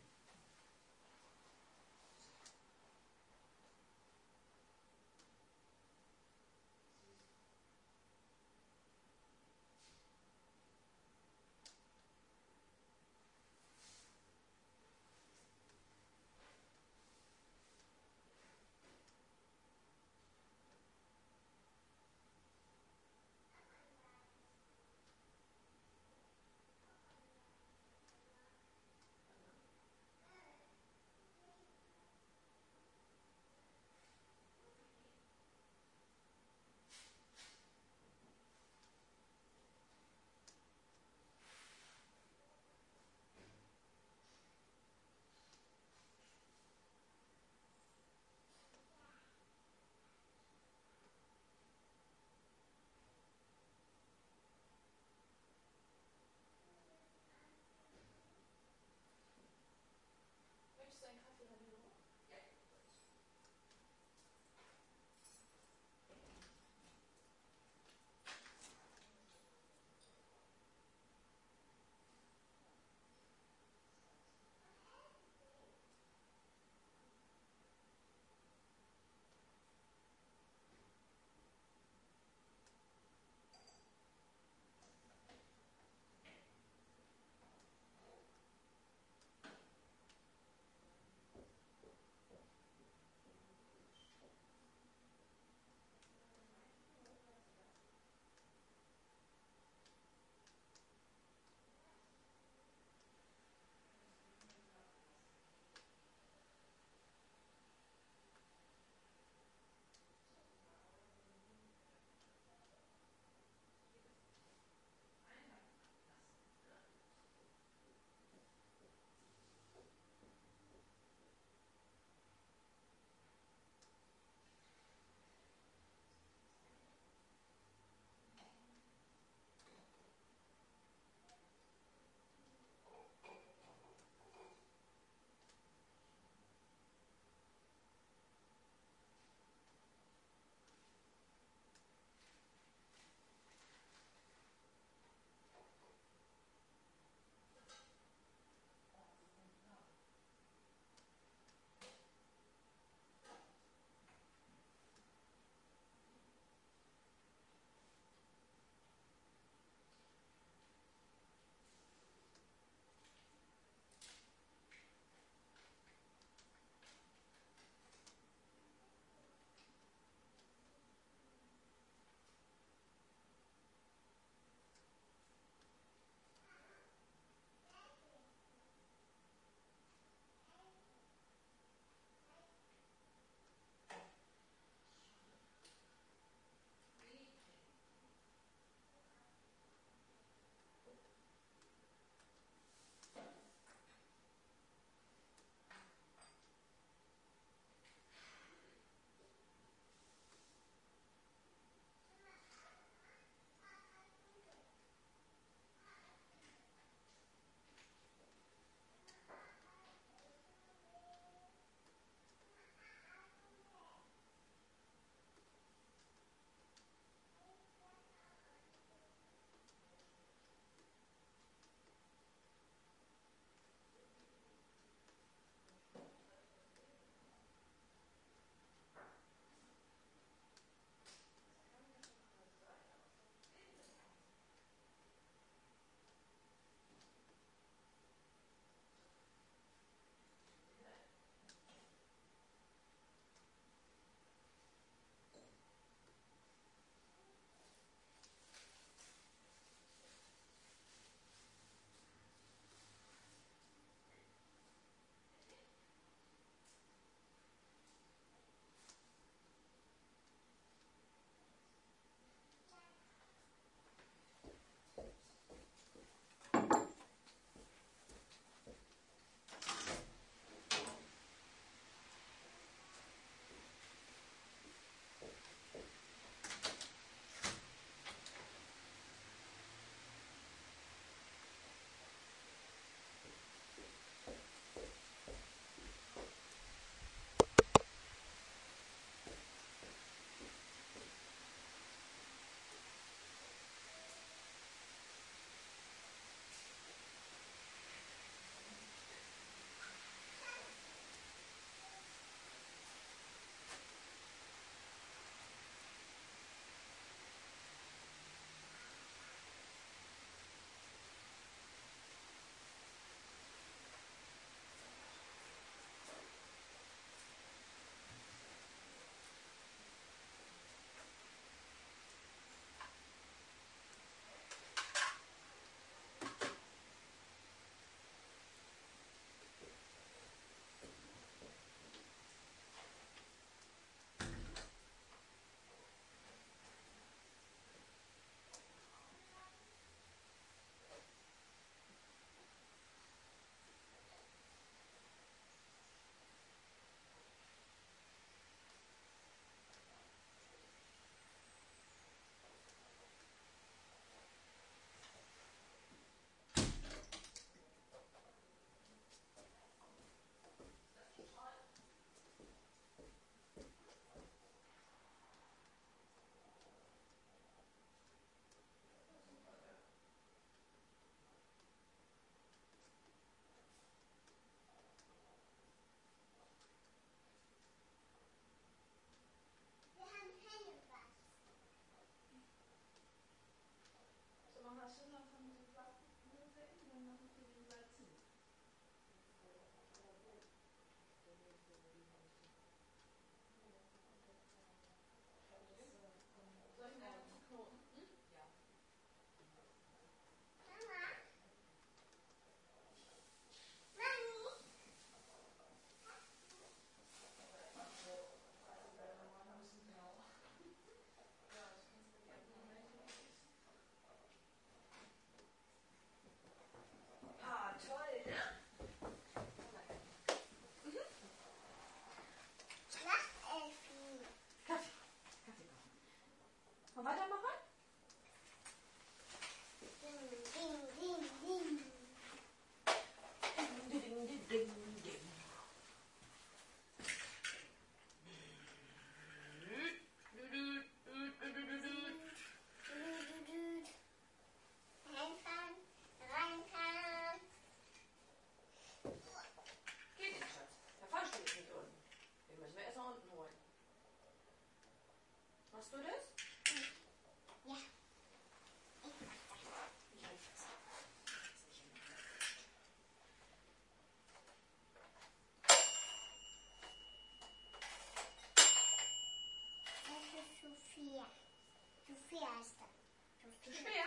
Sophia heißt er. Zu Sophia. schwer?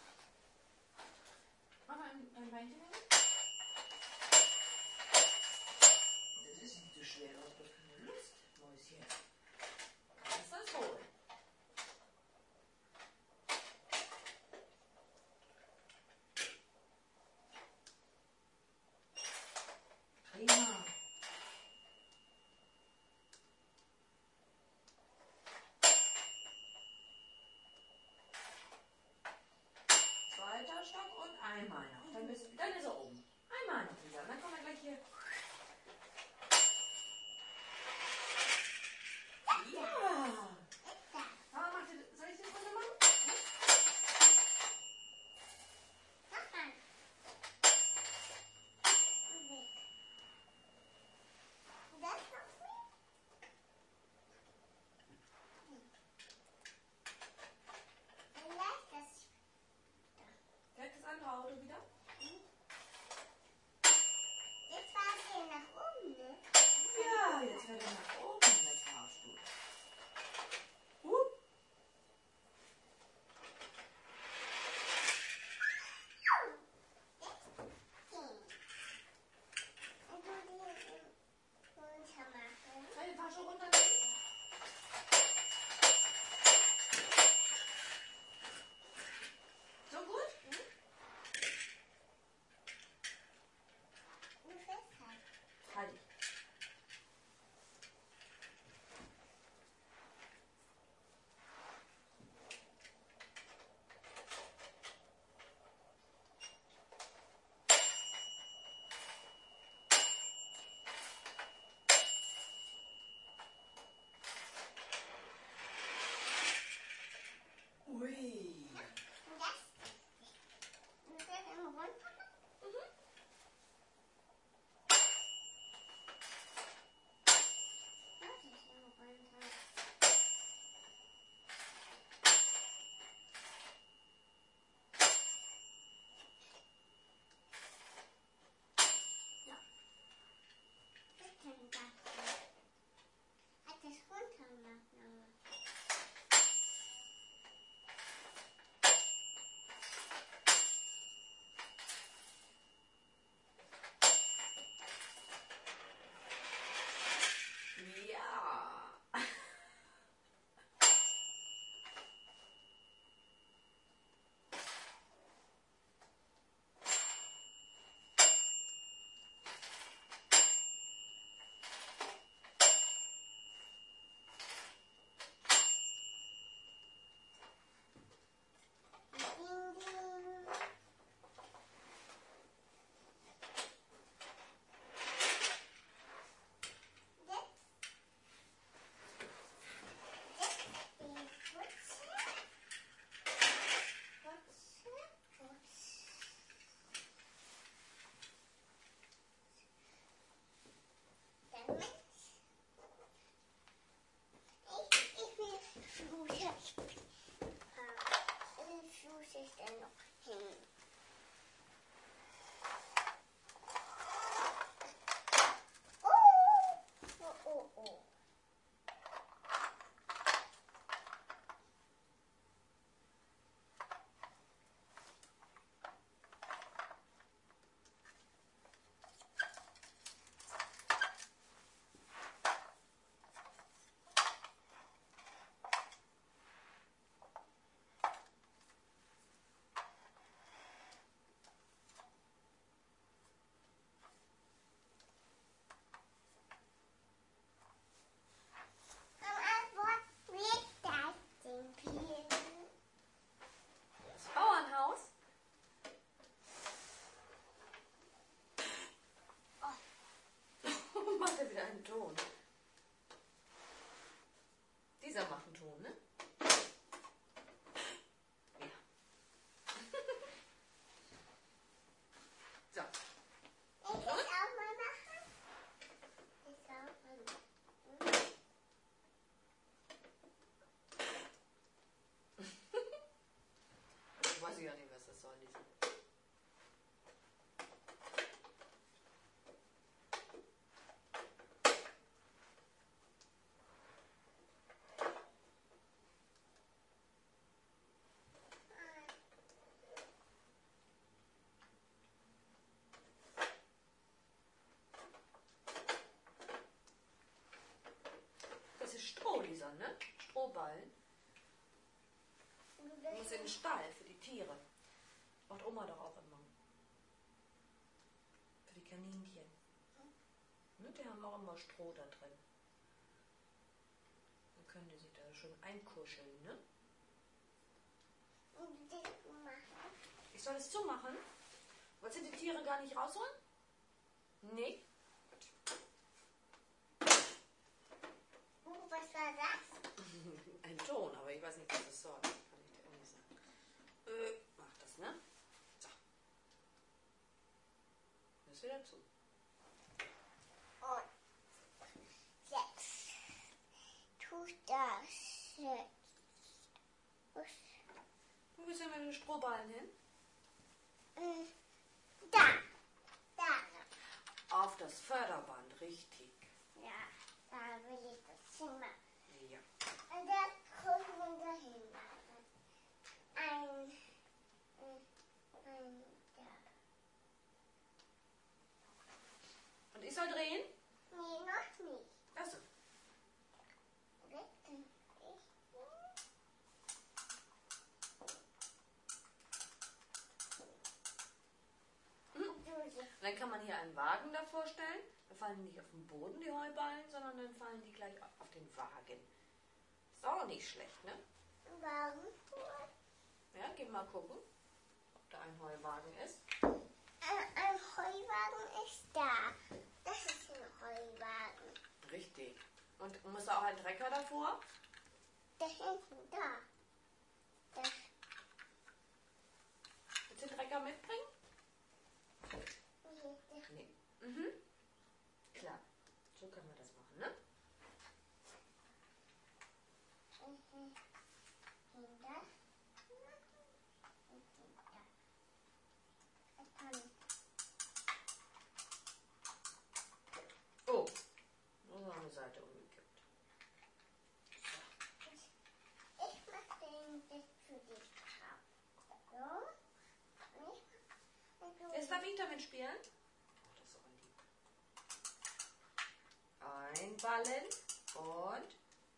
Mach mal ein Beinchen hin. Das ist nicht so schwer, du hast doch keine Lust, Mäuschen. Kannst das holen. Prima. Zweiter Stock und einmal noch. Dann ist er oben. Einmal noch, Lisa. Dann kommen wir gleich hier. Ja. Mama, soll ich den runter machen? Mach mal. Und weg. Und das noch mit? Und lass das. Fährt das andere Auto wieder? Jetzt war es hier nach oben, ne? Ja, jetzt fährt er nach oben, der Fahrstuhl. Und du den runter machen. Soll ich den Fahrstuhl runternehmen? So gut? Und festhalten. Halt dich. Ui. Und das? Und das im runter machen? Das ist im runter. Ja. Bitte das. Hat das runter gemacht, Mama. Ja. Ding, ding. Jetzt die Putze. Damit ich will Flusche. Wie Fluss ist denn noch hin? Oh. Das Bauernhaus? Oh. Macht er wieder einen Ton. Dieser macht einen Ton, ne? Ja. So. Ich will auch mal machen. Ich auch mal. Weiß ich ja nicht, was das soll, Lisa. jetzt in den Stall für die Tiere. Macht Oma doch auch immer. Für die Kaninchen. Ne, die haben auch immer Stroh da drin. Dann können die sich da schon einkuscheln, ne? Und das machen. Ich soll es zumachen? Wolltest du die Tiere gar nicht rausholen? Nee. Was war das? Ein Ton, aber ich weiß nicht, was das soll. Kann ich dir auch nicht sagen. Mach das, ne? So. Das wieder zu. Und jetzt tut das jetzt. Wo willst du denn mit den Strohballen hin? Da. Da. Auf das Förderband, richtig. Ja, da will ich das Zimmer. Ja. Und da kommt man dahin. Ja. Und ich soll drehen? Nee, noch nicht. Achso. Und dann kann man hier einen Wagen davor stellen. Da fallen die nicht auf den Boden, die Heuballen, sondern dann fallen die gleich auf den Wagen. Ist auch nicht schlecht, ne? Warum? Ja, geh mal gucken, ob da ein Heuwagen ist. Ein Heuwagen ist da. Das ist ein Heuwagen. Richtig. Und muss da auch ein Trecker davor? Da hinten, da. Das. Willst du den Trecker mitbringen? Nee. Mhm. Klar. So können wir das machen, ne? Oh. Nur eine Seite umgekippt. Ich mache den jetzt für dich drauf. So. Und ich Jetzt darf ich damit spielen? Oh, das ist aber lieb. Einballen und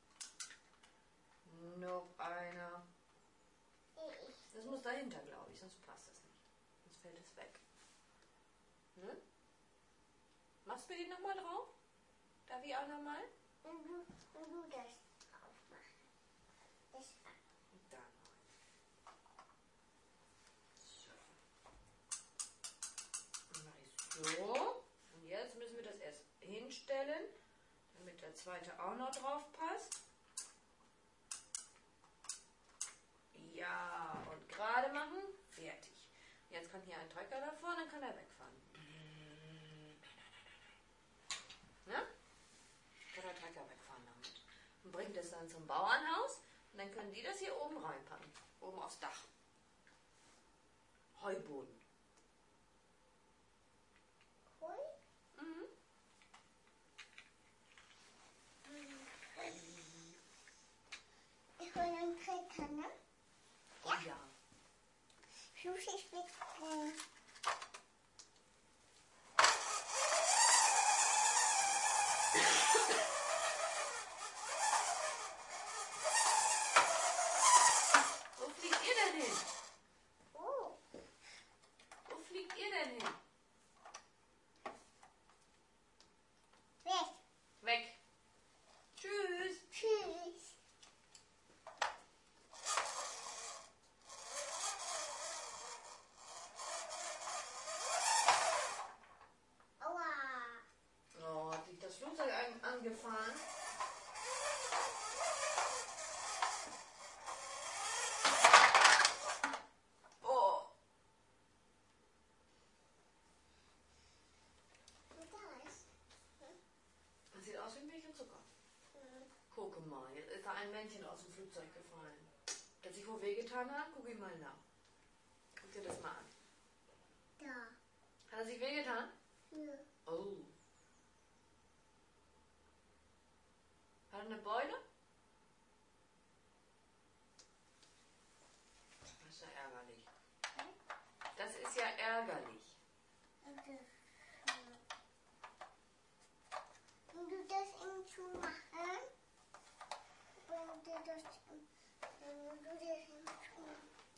noch einer. Das muss dahinter, glaube ich, sonst passt das nicht. Sonst fällt es weg. Ne? Machst du die nochmal drauf? Darf ich auch nochmal? Und du das drauf machen. Das Da noch. So. Dann mache ich so. Und jetzt müssen wir das erst hinstellen, damit der zweite auch noch drauf passt. Ja, und gerade machen. Fertig. Jetzt kann hier ein Trecker davor, dann kann er wegfahren. Ne? Kann der Trecker wegfahren damit. Und bringt es dann zum Bauernhaus und dann können die das hier oben reinpacken. Oben aufs Dach. Heuboden. cool. Mhm. Ich hole einen Trecker, ne? Oh ja. Schluss, ich will. Wo fliegt ihr denn hin? Oh. Wo fliegt ihr denn hin? Weg. Weg. Tschüss. Tschüss. Aua. Oh, hat dich das Flugzeug angefahren? Oh. Und das? Das sieht aus wie Milch und Zucker. Guck mal, jetzt ist da ein Männchen aus dem Flugzeug gefallen. Der sich wohl wehgetan hat? Guck ihn mal nach. Guck dir das mal an. Da. Hat er sich wehgetan? Hier. Oh. Hat er eine Beule? Das ist ja ärgerlich. Das ist ja ärgerlich. Und du das ihm zumachen? Und du das ihm zumachen?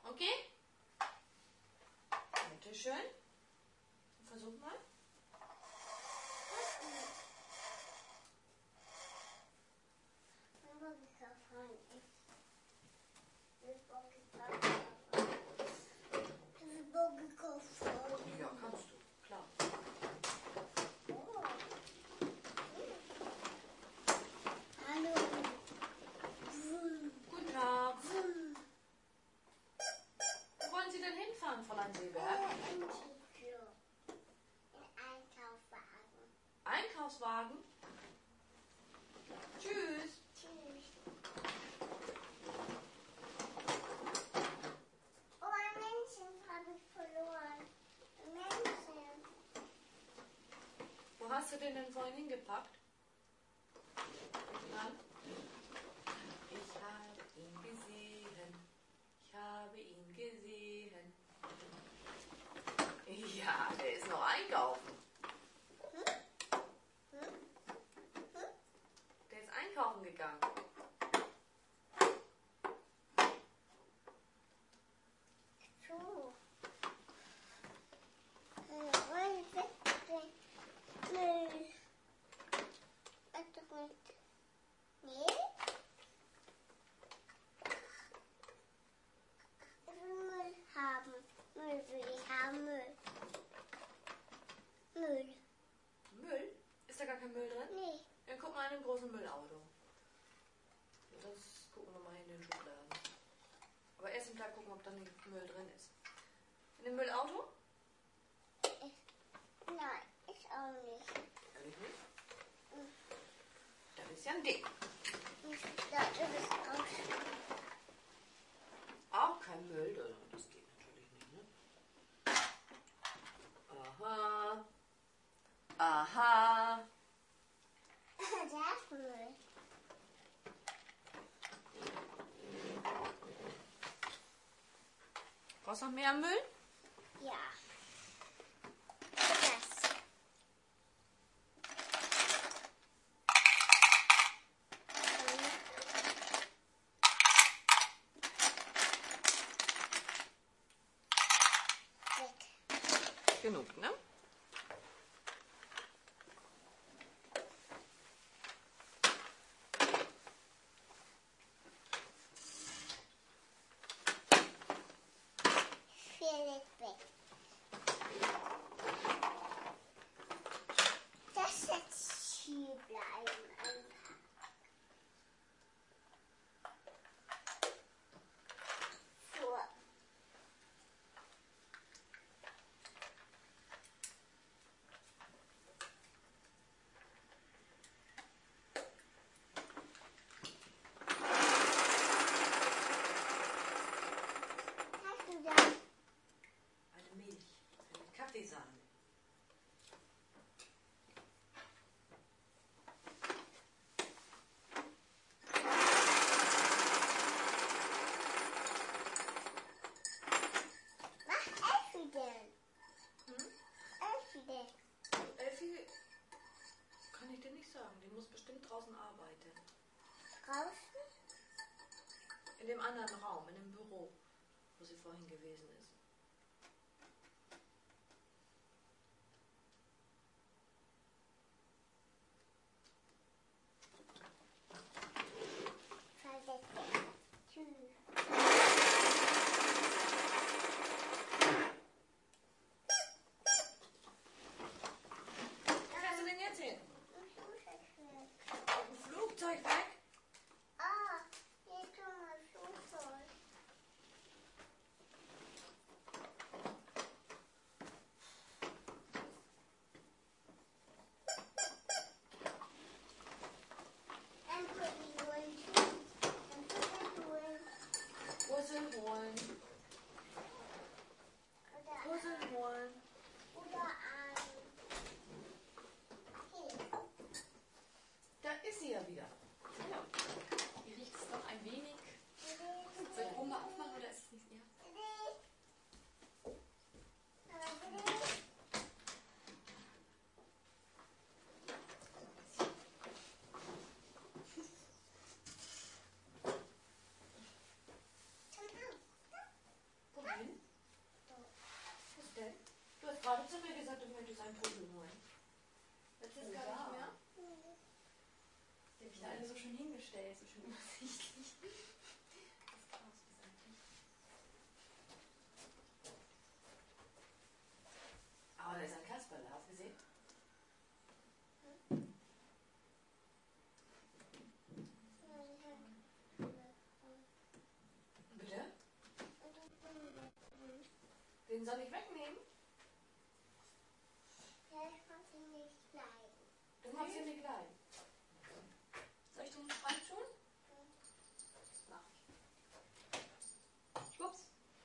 Okay? Bitte schön. Versuch mal. Ja, kannst du. Klar. Hallo. Guten Tag. Wo wollen Sie denn hinfahren, Fräulein Seeberg? Einkaufswagen? Tschüss. Tschüss. Oh, ein Männchen habe ich verloren. Ein Männchen. Wo hast du den denn vorhin hingepackt? Nein? Ich habe ihn gesehen. Ich habe ihn gesehen. Ja, der ist noch einkaufen. Der ist einkaufen gegangen. So. Wollen wir den Müll? Warte mit. Nee? Ich will Müll haben. Müll will ich haben. Müll. Müll. Müll? Ist da gar kein Müll drin? Nee. Dann guck mal in dem großen Müllauto. Das gucken wir mal in den Schubladen. Aber erst im Tag gucken, ob da nicht Müll drin ist. In dem Müllauto? Nein, ich auch nicht. Ehrlich nicht? Das ist ja ein Ding. Da ist es auch. Auch kein Müll. Das geht natürlich nicht, ne? Aha. Aha. Der ist Müll. Brauchst du noch mehr Müll? Ja. Das. Weg. Genug, ne? Viel weg. Das jetzt hier bleiben einfach. So. Hast du das? Eine Milch. Eine Kaffeesahne. Was Elfi denn? Hm? Elfi denn? Elfi, kann ich dir nicht sagen. Die muss bestimmt draußen arbeiten. Draußen? In dem anderen Raum, in dem Büro, wo sie vorhin gewesen ist. Vergessen. Tschüss. Wo fährst du denn jetzt hin? Auf dem Flugzeug weg? Ah, hier ist schon mal Flugzeug. sind alle so schön hingestellt, so schön übersichtlich. Das Chaos beseitigt. Aber da ist ein Kasperle, hast du gesehen? Bitte? Den soll ich wegnehmen? Ja, ich kann sie nicht leiden. Du machst ihn nicht klein. Soll ich den reintun? Mach ich. Schwupps.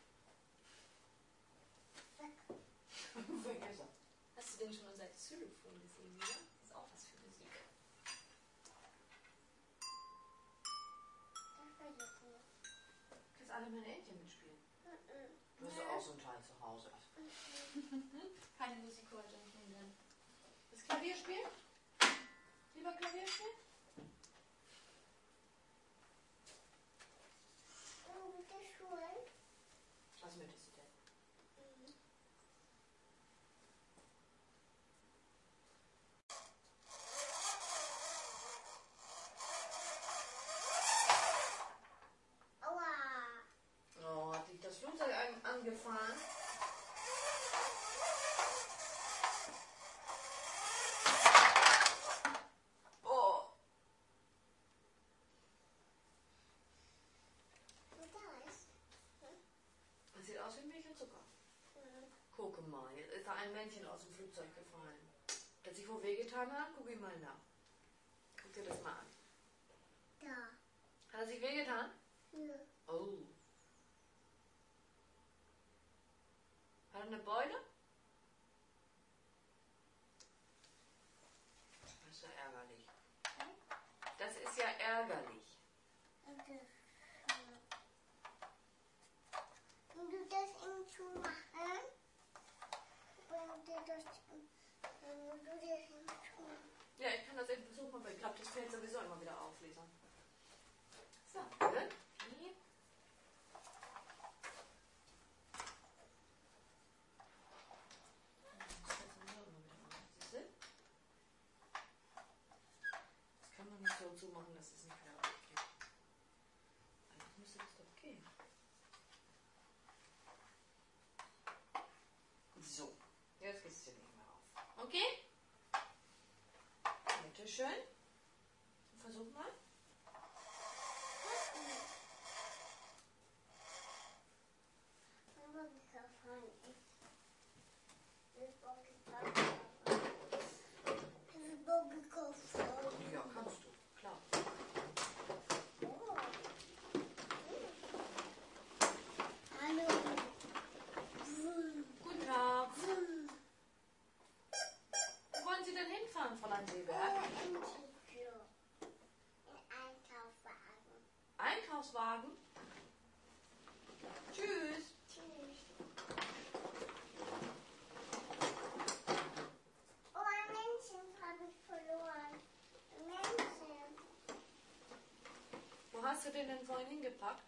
Vergiss er. Hast du denn schon unser Xylophon gesehen, oder? Das ist auch was für Musik. Das will ich nicht. Du kannst alle meine Entchen mitspielen. Du hast ja auch so ein Teil zu Hause. Keine Musik heute, Kindern. Das Klavier spielen? Lieber Klavier spielen? Und die Schuhe? Was möchtest du denn? Aua. Oh, hat dich das Flugzeug angefahren? Oh. Und da ist? Das sieht aus wie Milch und Zucker. Guck mal, jetzt ist da ein Männchen aus dem Flugzeug gefallen. Hat sich wohl wehgetan hat? Guck ihn mal nach. Guck dir das mal an. Da. Hat er sich wehgetan? Hier. Oh. Hat er eine Beule? Das ist ja ärgerlich. Das ist ja ärgerlich. Und das Schuhe. Und du das in Schuhe machen? Und du das in Schuhe. Ja, ich kann das eben versuchen, aber ich glaube, das fällt sowieso immer wieder auf, Lisa. So, gut. Nee. Das kann man nicht so machen, dass es nicht wieder aufgeht. Eigentlich müsste das doch gehen. So, jetzt geht es dir nicht mehr auf. Okay? Bitteschön. Versuch mal. Mama gefallen ist. Das Ja, kannst du. Klar. Hallo. Guten Tag. Wo wollen Sie denn hinfahren, Fräulein Seeberg? Einkaufswagen? Tschüss. Oh, ein Männchen habe ich verloren. Ein Männchen. Wo hast du den denn vorhin hingepackt?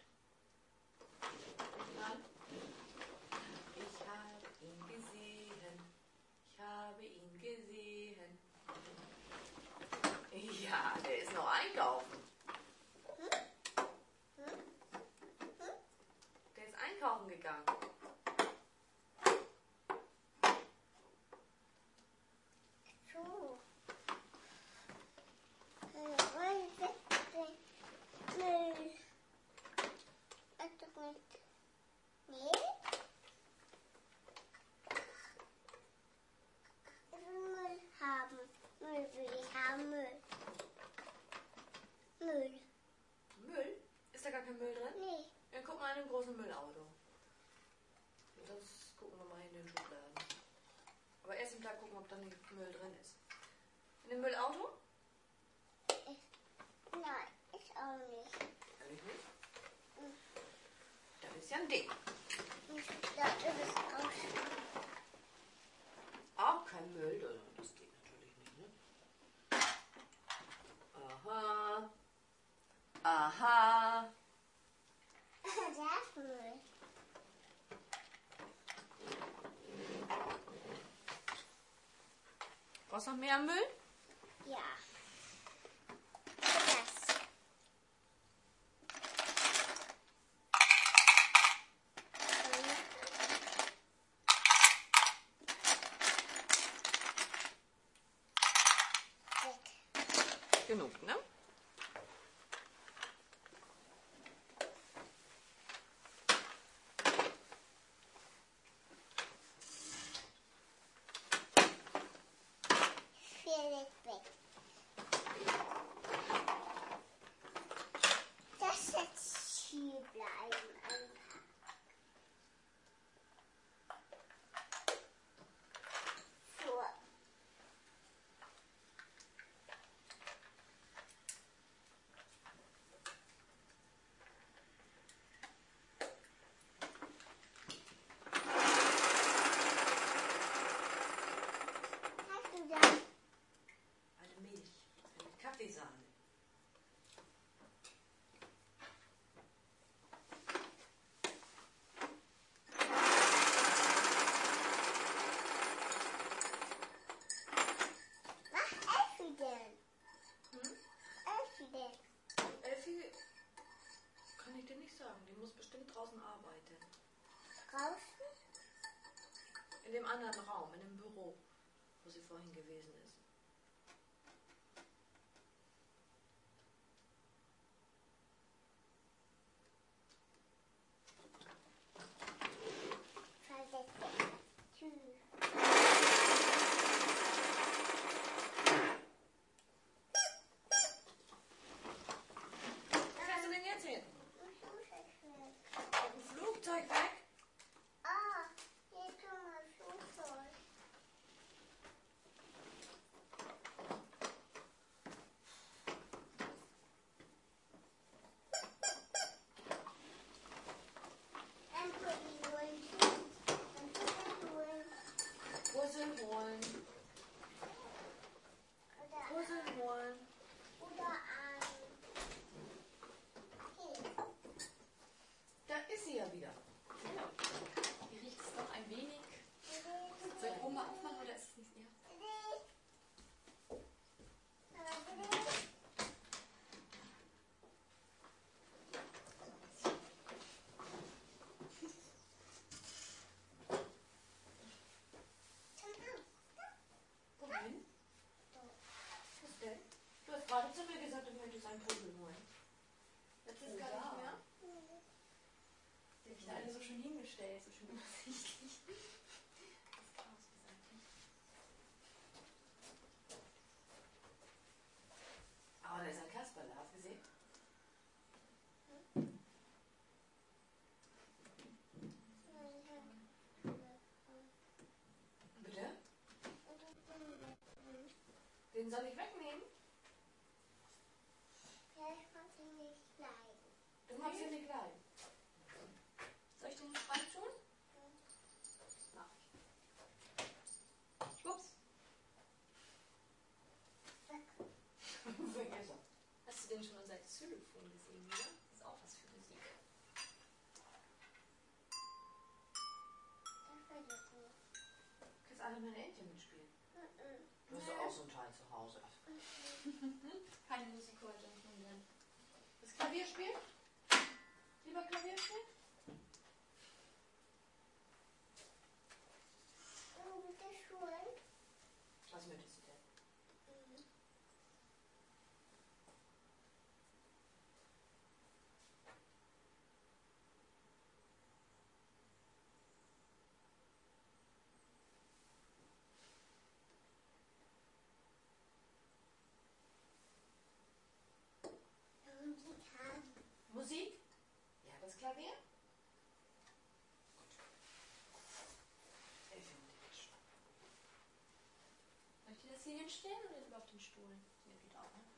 Nein? Ich habe ihn gesehen. Ich habe ihn gesehen. Ja, der ist noch einkaufen. Der ist einkaufen gegangen. So. Nee? Ich will Müll haben. Müll will ich haben. Müll. Müll. Müll? Ist da gar kein Müll drin? Nee. Ja, guck mal in dem großen Müllauto. Sonst gucken wir mal in den Schubladen. Aber erst im Tag gucken, ob da nicht Müll drin ist. In dem Müllauto? Nein, ich auch nicht. Ehrlich nicht? Das ist ja ein Ding. Da ist es auch schon. Auch kein Müll. Das geht natürlich nicht, ne? Aha. Aha. Da ist Müll. Brauchst du noch mehr Müll? Ja. Da genug, ne? Viel weg. Das jetzt hier bleiben. So. Hast du das? Eine Milch. Eine Kaffeesahne. Was Elfi denn? Hm? Elfi denn? Elfi, kann ich dir nicht sagen. Die muss bestimmt draußen arbeiten. Draußen? In dem anderen Raum, in dem Büro, wo sie vorhin gewesen ist. Versetze. Tschüss. Wo fährst du denn jetzt hin? Auf dem Flugzeug weg? Ah, hier kommt ein Flugzeug. Dann Pulli holen. Dann Pulli holen. Puzzle holen. Oder Puzzle holen. hier. Da ist sie ja wieder. Genau. Hier riecht es doch ein wenig. Soll ich Bombe aufmachen oder ist es nicht eher? Wohin? Was denn? Du hast gerade zu mir gesagt, du möchtest einen Puzzle holen. Jetzt ist gar nicht mehr. Die habe ich da alle so schön hingestellt, so schön übersichtlich. Das Chaos beseitigt. Aber da ist ein Kasperle, hast du gesehen? Bitte? Den soll ich wegnehmen? Du magst ihn nicht leiden. Soll ich den reintun? Mach ich. Schwupps. Vergessen. Hast du denn schon unser Xylophon gesehen, oder? Das ist auch was für Musik. Kannst alle meine Entchen mitspielen. Du hast doch auch so ein Teil zu Hause. Keine Musik heute von dir. Das Klavier spielen? Lieber Klavier spielen? Was möchtest du denn? Musik? Ja, das Klavier? Ich finde den schon. Soll ich dir das hier hinstellen oder lieber auf den Stuhl? Ja, geht auch, ne?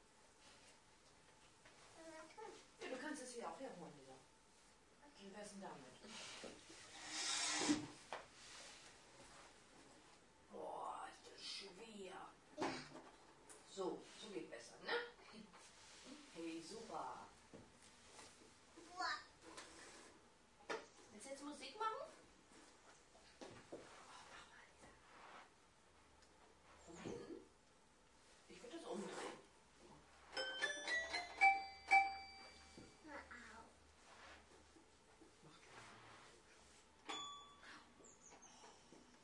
Ja, du kannst es hier auch herholen, Lisa. Wie wär's denn damit? Boah, ist das schwer. So geht besser, ne? Hey, super. Willst du jetzt Musik machen? Moment. Ich würde das umdrehen.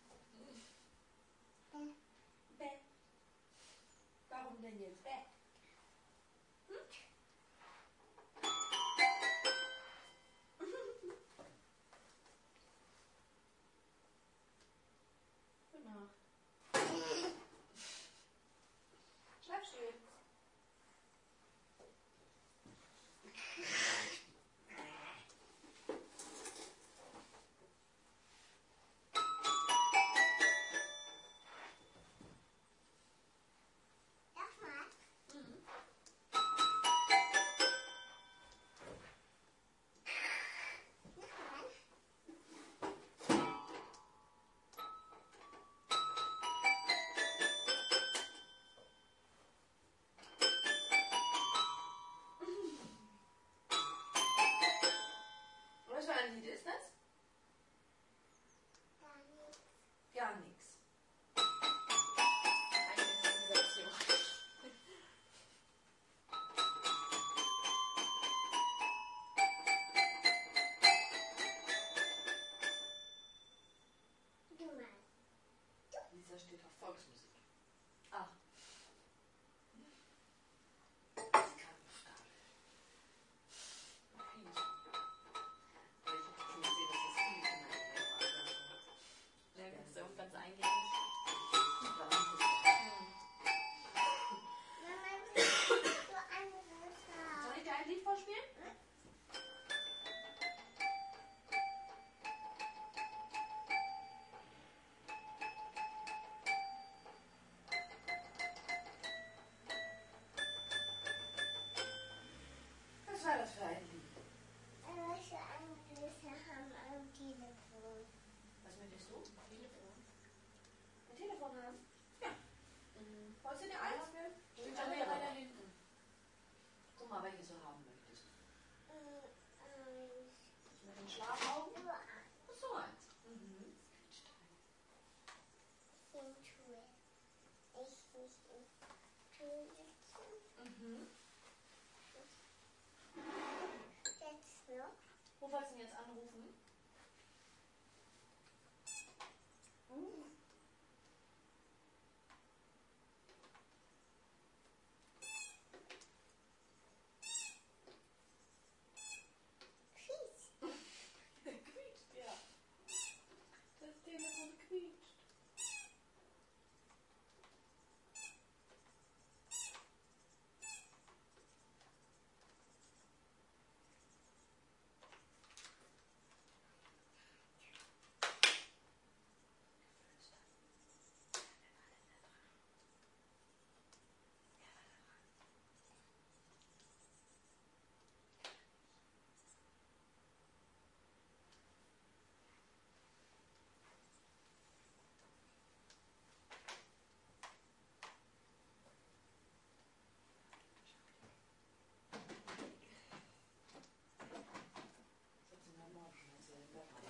Bäh. Warum denn jetzt Bäh? Pizza steht auf Volksmusik. Ach. Musikantenstadel. Viele Songs. Aber ich habe schon gesehen, dass das viele Kinder Ja, das ist auch ganz eingängig. Mama, willst du ein rosa? Soll ich dir ein Lied vorspielen? Was war das für ein Lied? Ich möchte ein rosa haben am Telefon. Was möchtest du? Telefon. Ein Telefon haben? Ja. Mhm. Wolltest du dir eins? Steht da weiter hinten. Guck mal, welches du haben möchtest. Eins. Mit den Schlafaugen. Nur Ach so eins. Mhm. in Tour. Ich nicht in Tour sitzen. Mhm. Jetzt noch. Wo wolltest du denn jetzt anrufen? Quiz. Quietscht, ja. Das Telefon quietscht. Das hat sie mir morgen schon erzählt.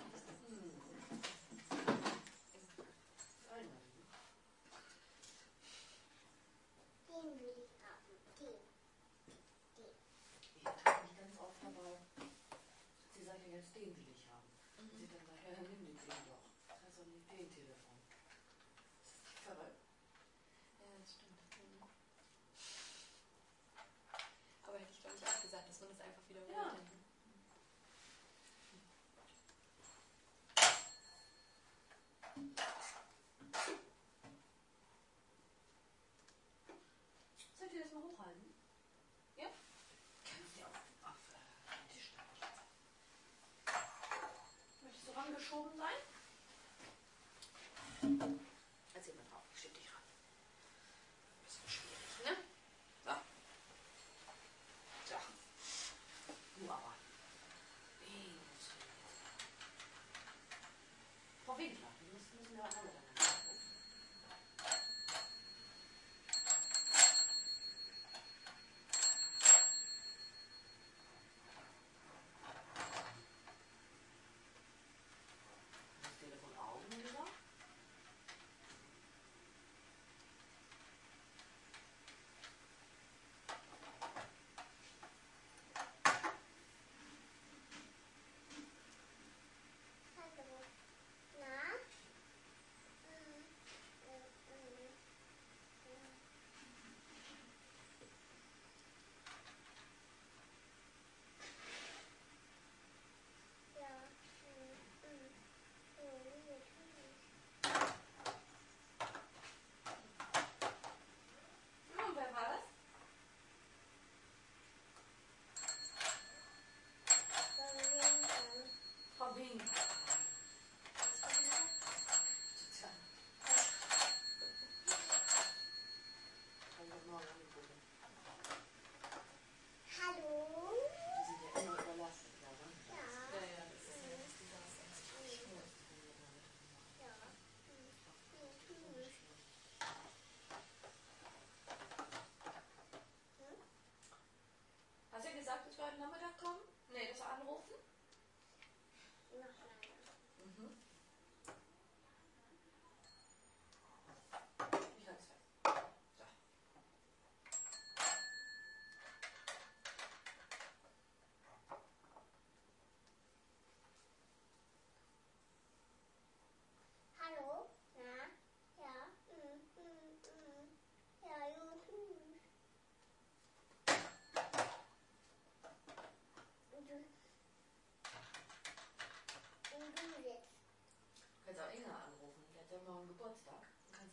Den will ich haben. Den. Ich trage mich ganz oft dabei. Sie sagt ja jetzt, den will ich haben. Und sie dann sagt, ja, dann nimm den doch. Das heißt doch nicht den Telefon. Das ist nicht verrückt. Ja, das stimmt. Mhm. Aber hätte ich, glaube ich, auch gesagt, dass man das einfach wiederholt. Ja. hätte. Soll ich dir das mal hochhalten? Ja. Kannst du auf den Tisch stellen. Möchtest du rangeschoben sein? Erzähl mal drauf, ich schieb dich ran. Bisschen schwierig, ne? So. So. Du aber. Nee, das ist Frau Winkler, wir müssen wir alle dann angucken. Das Telefon Augen wieder. Hallo. Na?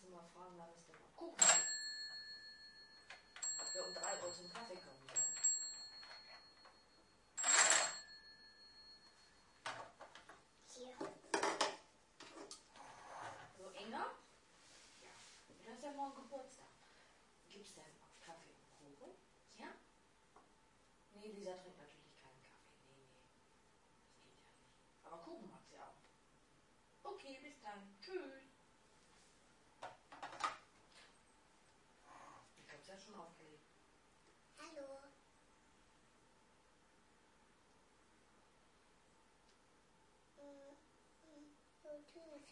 du mal fragen, wann es denn noch Kuchen wir um 3 Uhr zum Kaffee kommen sollen. Hier. So, Inga? Ja. Du hast ja morgen Geburtstag. Gibt's denn noch Kaffee und Kuchen? Ja? Nee, Lisa trinkt natürlich keinen Kaffee. Nee. Das geht ja nicht. Aber Kuchen mag sie auch. Okay, bis dann. Tschüss. Ich hab's ja schon aufgelegt. Hallo. So tschüss.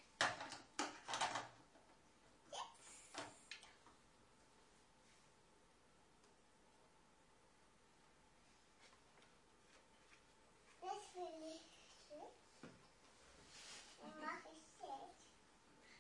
Das will ich. Dann mache ich jetzt.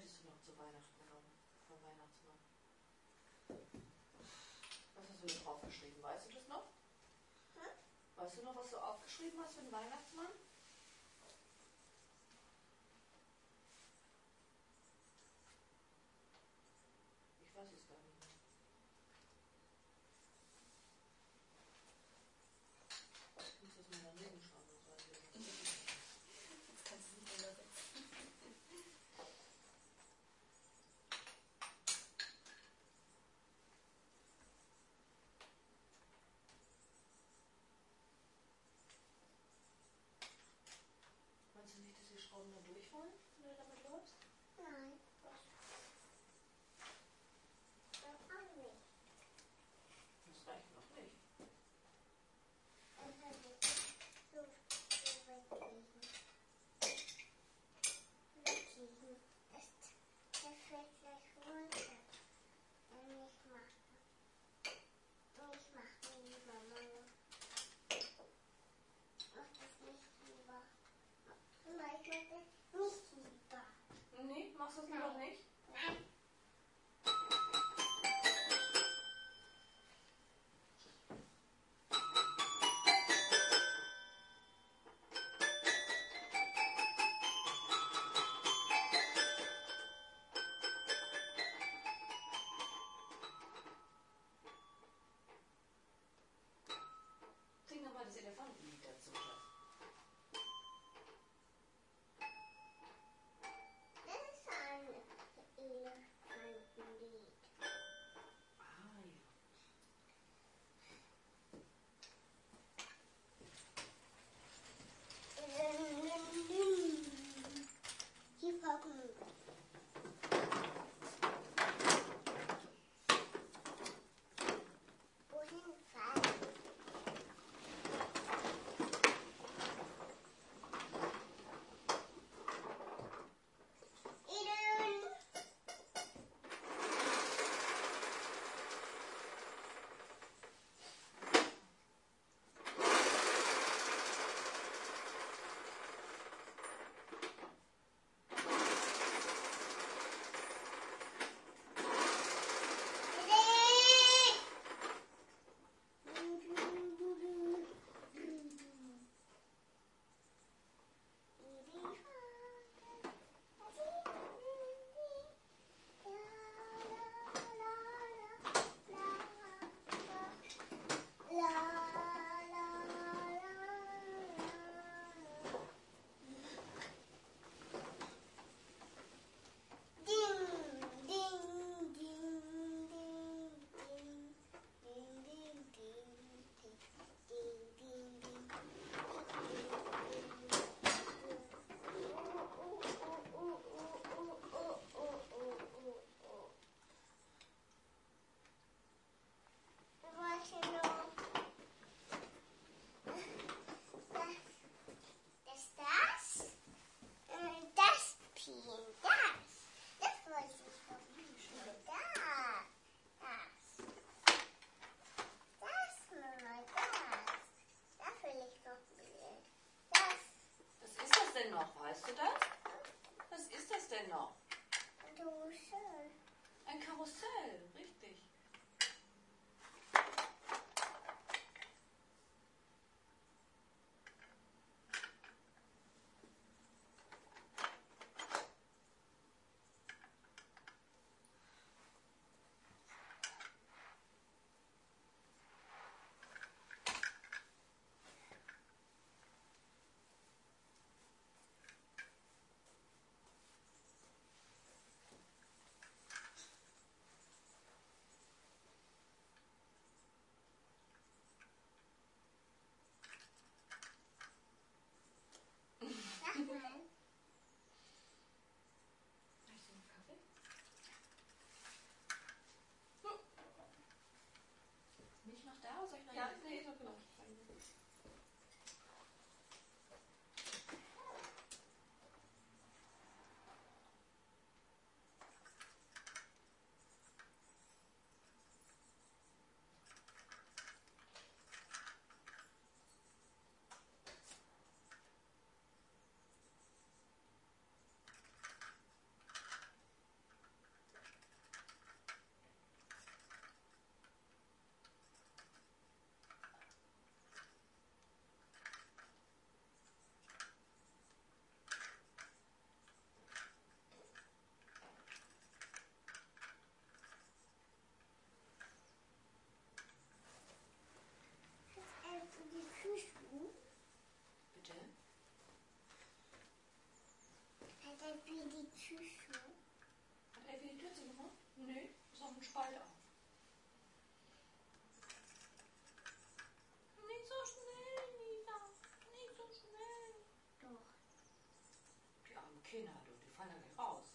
möchtest du noch zu Weihnachten vom Weihnachtsmann? Was hast du denn aufgeschrieben? Weißt du das noch? Weißt du noch, was du aufgeschrieben hast für den Weihnachtsmann? Ich weiß es gar nicht mehr. Ich muss das mal daneben schauen. Das weiß ich nicht. Jetzt kannst du es nicht mehr übersetzen. Meinst du nicht, dass die Schrauben da durch wollen, wenn du damit läufst? Nein. Das kann ich nicht. Das reicht noch nicht. Das habe ich so weglegen. Weglegen. Das fällt gleich runter. Nicht machen. Nicht machen, lieber Mama. Mach das nicht lieber. Mama, ich mach das nicht lieber. Nee, machst du das lieber nicht? Nein. Sing nochmal das Elefantenlied dazu, Schatz. Das ist ein Elefantenlied. Ah, ja. Die Pocken. Wohin fahren? Eden. noch? Weißt du das? Was ist das denn noch? Karussell. Ein Karussell, richtig. Sag mal. Möchtest du einen Kaffee? Milch noch da? Soll ich noch Ja, eine- nee, ist okay. Spalt auf. Nicht so schnell, Lisa. Nicht so schnell. Doch. Die armen Kinder, du, die fallen ja gleich raus.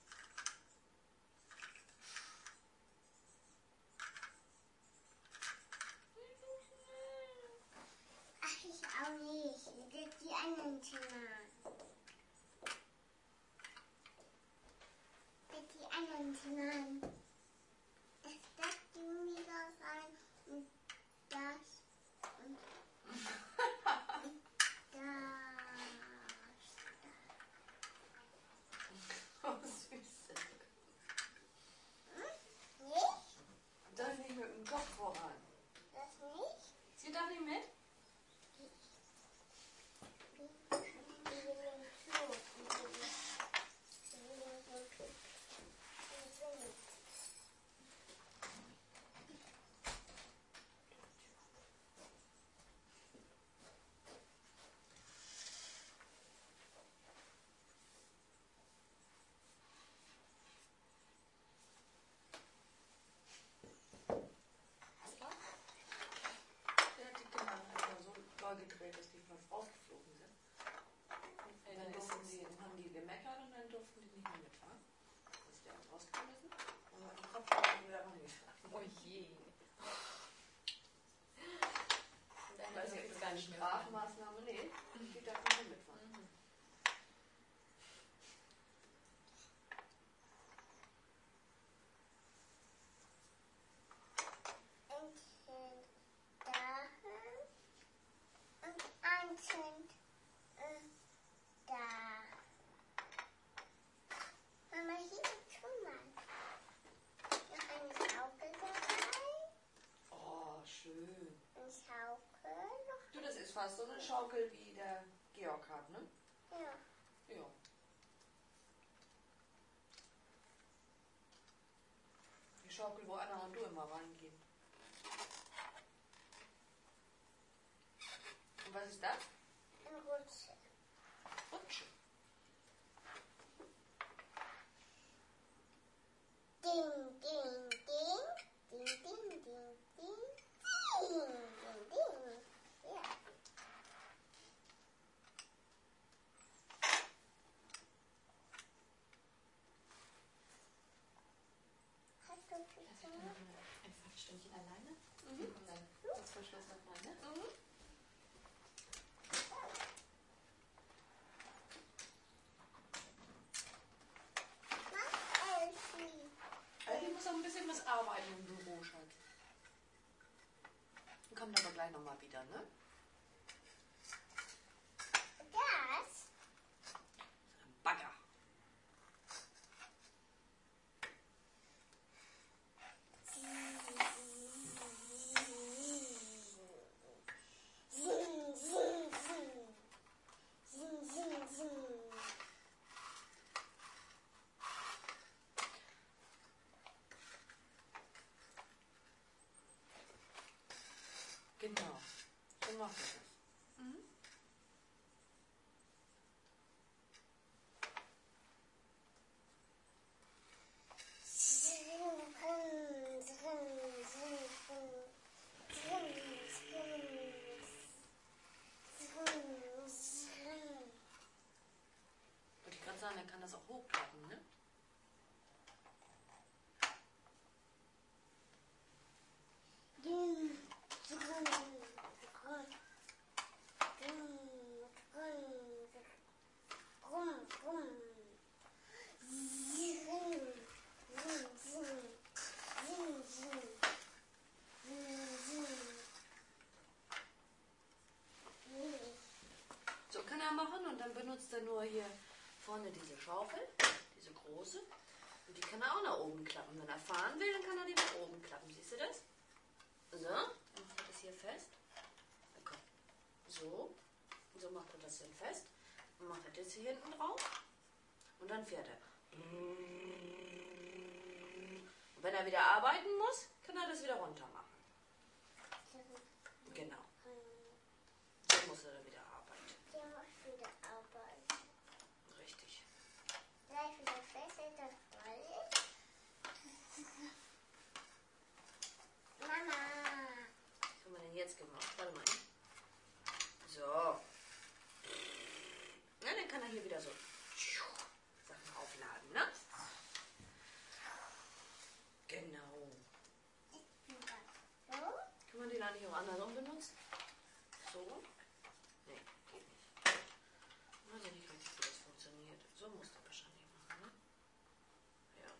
Nicht so schnell. Ach, ich auch nicht. Das ist die anderen Zimmer. Das ist die anderen Zimmer. Das tun wir da rein und das und das. Oh, süß. Nicht? Darf nicht mit dem Kopf voran. Das nicht? Sie darf nicht mit? Der hat die Kinder einfach so doll gedreht, dass die fast rausgeflogen sind. Und dann haben die gemeckert und dann durften die nicht mehr mitfahren. Das ist der rausgeschmissen. Und hat den Kopf wieder reingefahren. Oh je. Und Ich einer weiß darf nicht, jetzt ob gar das nicht eine mehr fahren. Strafmaßnahme, nee. Die darf nicht mitfahren. Mhm. Und einzeln da. Mama, hier ist schon mal. Noch eine Schaukel dabei. Oh, schön. Eine Schaukel noch. Du, das ist fast so eine Schaukel, wie der Georg hat, ne? Ja. Ja. Die Schaukel, wo Anna und du immer reingehen. Und was ist das? Eine Rutsche. Rutsche. Ding, ding, ding. Ding, ding, ding, ding. Ding, ding, ding. Ja. Hast du Hast du Pizza? noch ein Viertelstündchen alleine? Mhm. Und dann kurz vor Schluss noch mal, ne? Mach Elfi. Also ich muss auch ein bisschen was arbeiten im Büro, Schatz. Kommt aber gleich nochmal wieder, ne? Das? Ein Bagger. Zing, zing, zing. Zing, zing, zing. Genau. So macht er das. Wollte ich gerade sagen, er kann das auch hochklappen, ne? So kann er machen und dann benutzt er nur hier vorne diese Schaufel, diese große. Und die kann er auch nach oben klappen. Wenn er fahren will, dann kann er die nach oben klappen. Siehst du das? So, dann macht er das hier fest. Okay. So. Und so macht er das hier fest. Und macht er das hier hinten drauf. Und dann fährt er. Und wenn er wieder arbeiten muss, kann er das wieder runter machen. Genau. So muss er dann wieder arbeiten. Der macht wieder Arbeit. Richtig. Gleich wieder besser, das weiß ich. jetzt gemacht. Warte mal. So. Na, dann kann er hier wieder so Sachen aufladen, ne? Genau. Kann man den eigentlich auch andersrum benutzen? So? Nee, geht nicht. Weiß ich nicht richtig, wie das funktioniert. So muss das wahrscheinlich machen, ne? Ja.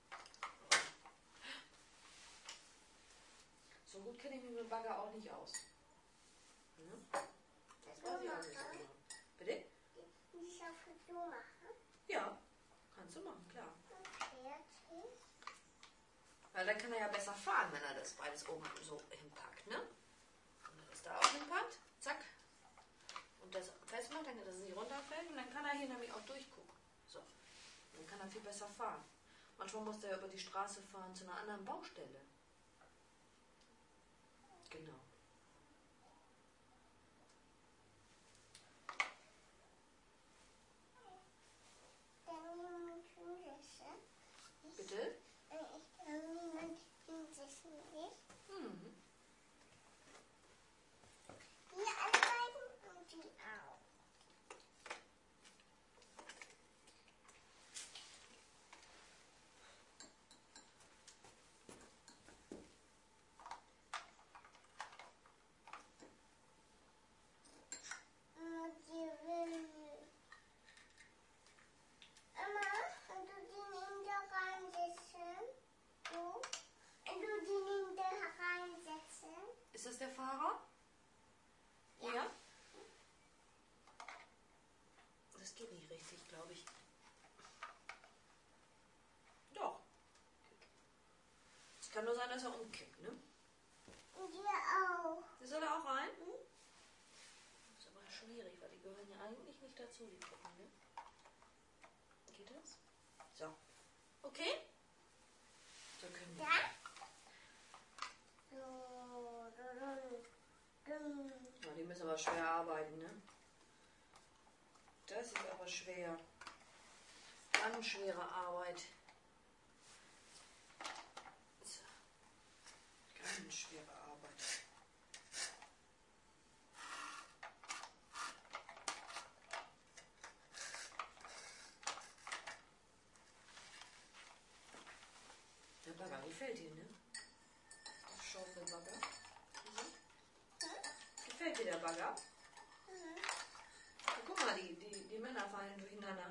So gut kenne ich mich mit Bagger auch nicht aus. Ne? Das weiß ich auch nicht so genau. Bitte? Ich auf so machen. Ja, kannst du machen, klar. Fertig. Weil dann kann er ja besser fahren, wenn er das beides oben so hinpackt, ne? Und er das da auch hinpackt, zack. Und das festmacht, dann dass es nicht runterfällt und dann kann er hier nämlich auch durchgucken. So. Und dann kann er viel besser fahren. Manchmal muss er über die Straße fahren zu einer anderen Baustelle. Genau. Dann niemand hinsetzen. Bitte? Ich kann niemand hinsetzen. Mhm. Die arbeiten und die auch. Die will. Emma, kannst du die neben dir reinsetzen? Du? Kannst du die neben dir reinsetzen? Ist das der Fahrer? Ja. Das geht nicht richtig, glaube ich. Doch. Es kann nur sein, dass er umkippt, ne? Und die auch. Das soll er auch rein? Das ist aber schwierig, weil die gehören ja eigentlich nicht dazu, die Puppen, ne? Geht das? So. Okay? So können wir. Ja? So, Ja, die müssen aber schwer arbeiten, ne? Das ist aber schwer. Ganz schwere Arbeit. So. Ganz schwere Arbeit. Der Bagger gefällt dir, ne? Der Schaufelbagger. Gefällt dir der Bagger? Ja, guck mal, die Männer fallen durcheinander.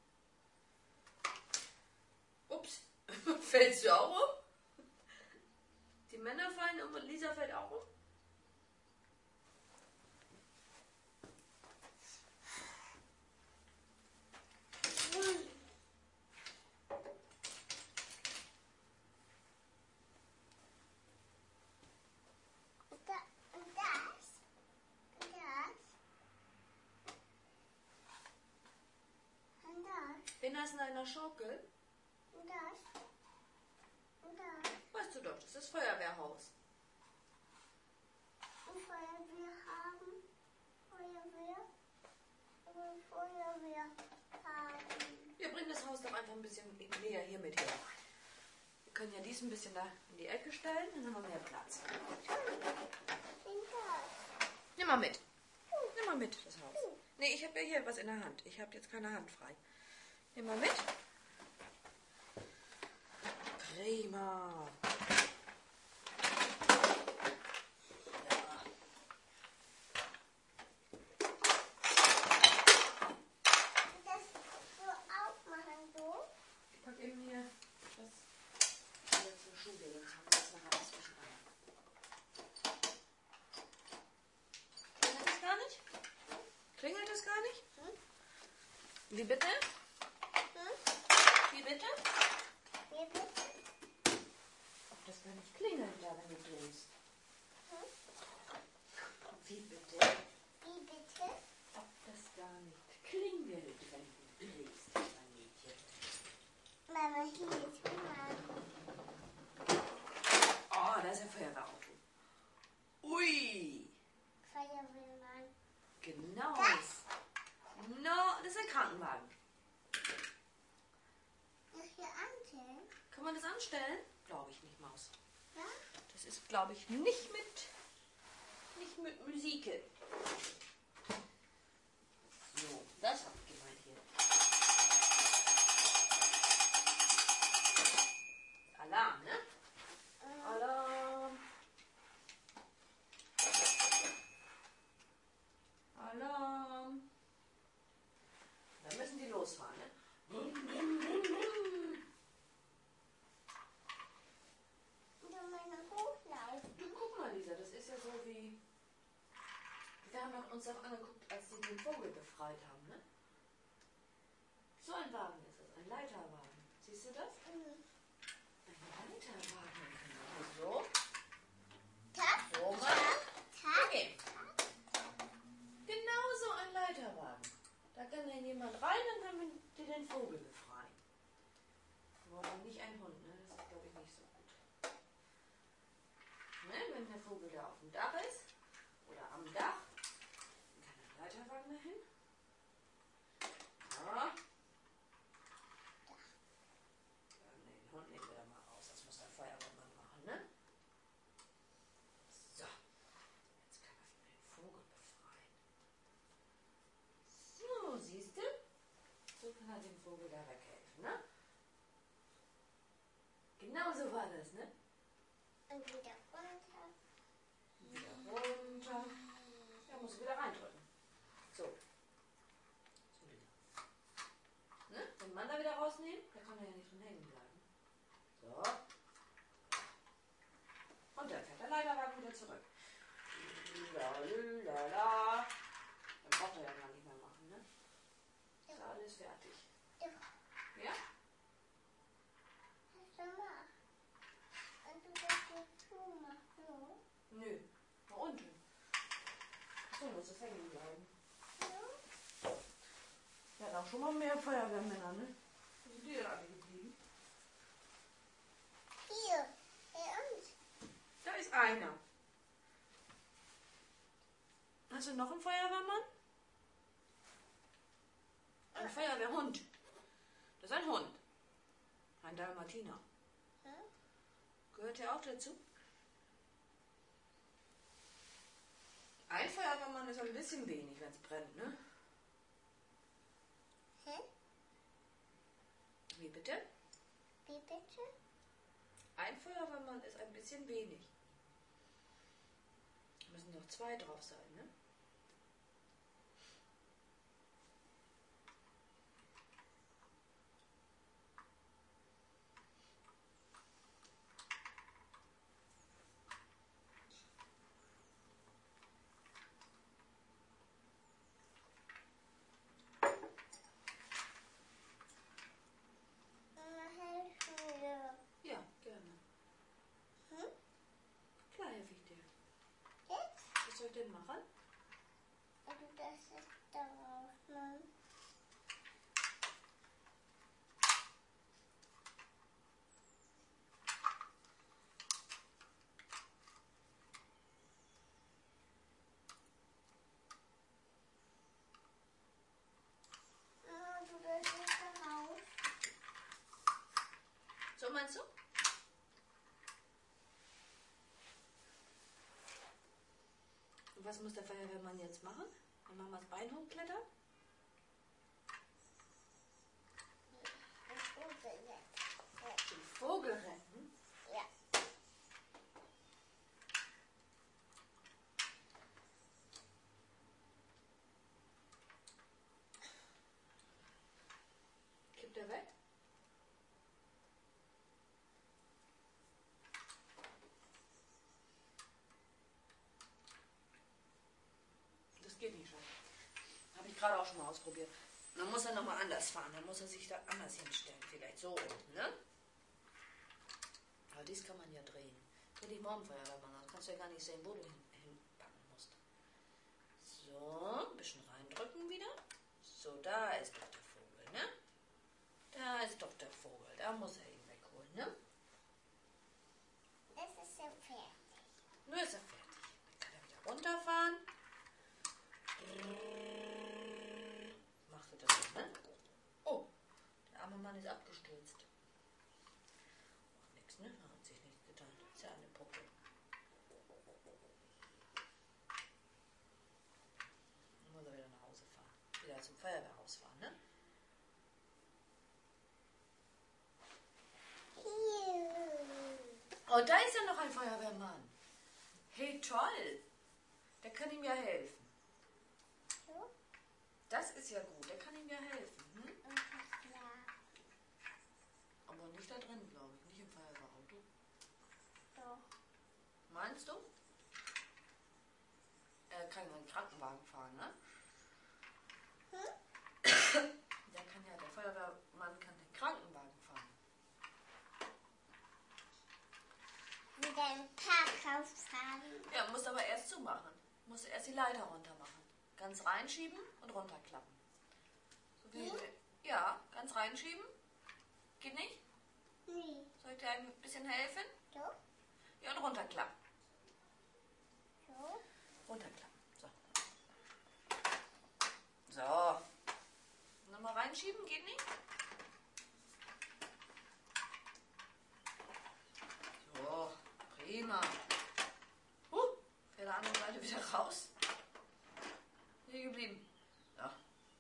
Ups, fällst du auch um? Die Männer fallen um und Lisa fällt auch um? Wen hast du in deiner Schaukel? Weißt du doch, das ist das Feuerwehrhaus. Wir bringen das Haus doch einfach ein bisschen näher hier mit her. Wir können ja dies ein bisschen da in die Ecke stellen, dann haben wir mehr Platz. Nimm mal mit. Nimm mal mit, das Haus. Nee, ich habe ja hier was in der Hand. Ich habe jetzt keine Hand frei. Nimm mal mit. Prima. Ich packe eben hier das wieder zur Schule. Dann haben wir das nachher auswischen. Klingelt das gar nicht? Klingelt das gar nicht? Wie bitte? Wie bitte? Ob das gar nicht klingelt da, wenn du drehst? Wie bitte? Ob das gar nicht klingelt, wenn du drehst, mein Mädchen? Mama, hier ist Mama. Oh, da ist ein Feuerwehrauto. Ui! Feuerwehrmann. Genau. Das? No, das ist ein Krankenwagen. Noch hier anstellen? Kann man das anstellen? Glaube ich nicht, Maus. Ja? Das ist, glaube ich, nicht mit Ecke. So, das habe ich gemeint hier. Alarm, ne? Alarm. Alarm. Dann müssen die losfahren, ne? Guck mal, Lisa, das ist ja so wie... Wir haben uns auch angeguckt, als sie den Vogel befreit haben, ne? So ein Wagen ist es, ein Leiterwagen. Siehst du das? Ein Leiterwagen. So. So mal. Okay. Genau so ein Leiterwagen. Da kann dann jemand rein und dann die den Vogel befreien. Aber nicht ein Hund, ne? Das ist, glaube ich, nicht so gut. Ne? Wenn der Vogel da auf dem Dach ist oder am Dach, dann kann der Leiterwagen da hin. Ja. Ne, den Hund nehmen wir da mal raus. Das muss der Feuerwehrmann machen, ne? So. Jetzt kann er den Vogel befreien. So, siehst du? So kann er dem Vogel da weghelfen, ne? Genau so war das, ne? Und wieder runter. Wieder runter. Ja, muss ich wieder reindrücken. So. So wieder. Ne? Den Mann da wieder rausnehmen, da kann er ja nicht drin hängen bleiben. So. Und dann fährt der Leiterwagen wieder zurück. Lalalala. Dann braucht er ja gar nicht mehr machen, ne? Ist alles fertig. Ja? Hast du mal? Und du das jetzt zumachst, so? Nö. Da unten. So, muss es hängen bleiben. Ja? Wir hatten auch schon mal mehr Feuerwehrmänner, ne? Wo sind die denn alle geblieben? Hier, bei uns. Da ist einer. Hast du noch einen Feuerwehrmann? Ein Feuerwehrhund. Das ist ein Hund. Ein Dalmatiner. Ja? Gehört der auch dazu? Ein Feuerwehrmann ist ein bisschen wenig, wenn es brennt, ne? Hä? Wie bitte? Wie bitte? Ein Feuerwehrmann ist ein bisschen wenig. Müssen doch 2 drauf sein, ne? Helf mir. Ja, gerne. Hm? Klar helfe ich dir. Jetzt? Was soll ich denn machen? Und du das jetzt darauf nimmst. Du das jetzt darauf. So meinst du? Und was muss der Feuerwehrmann jetzt machen? Wenn Mamas Bein hochklettert? Den Vogel retten? Ja. Kippt er weg? Das geht nicht, Schatz. Habe ich gerade auch schon mal ausprobiert. Man muss er nochmal anders fahren. Dann muss er sich da anders hinstellen. Vielleicht so rum, ne? Aber dies kann man ja drehen. Dreh dich morgen, Feuerwehrmann. Dann kannst du ja gar nicht sehen, wo du hinpacken musst. So, ein bisschen reindrücken wieder. So, da ist doch der Vogel, ne? Da ist doch der Vogel. Da muss er ihn wegholen, ne? Es ist ja fertig. Nur ist er fertig. Dann kann er wieder runterfahren. Machst du das so, ne? Oh, der arme Mann ist abgestürzt. Macht nichts, ne? Hat sich nichts getan. Ist ja eine Puppe. wieder zum Feuerwehrhaus fahren, ne? Oh, da ist ja noch ein Feuerwehrmann. Hey, toll. Der kann ihm ja helfen. Das ist ja gut, der kann ihm ja helfen. Hm? Aber nicht da drin, glaube ich. Nicht im Feuerwehrauto. Doch. Meinst du? Er kann einen Krankenwagen fahren, ne? Der Feuerwehrmann kann den Krankenwagen fahren. Mit einem Parkhaus fahren. Ja, muss aber erst zumachen. Muss erst die Leiter runter machen. Ganz reinschieben und runterklappen. So wie ja, ganz reinschieben. Geht nicht? Nee. Soll ich dir ein bisschen helfen? So. Ja, und runterklappen. So. Runterklappen. So. So. Nochmal reinschieben, geht nicht? So, prima. Fährt der andere Seite wieder raus. Hier geblieben. Ja.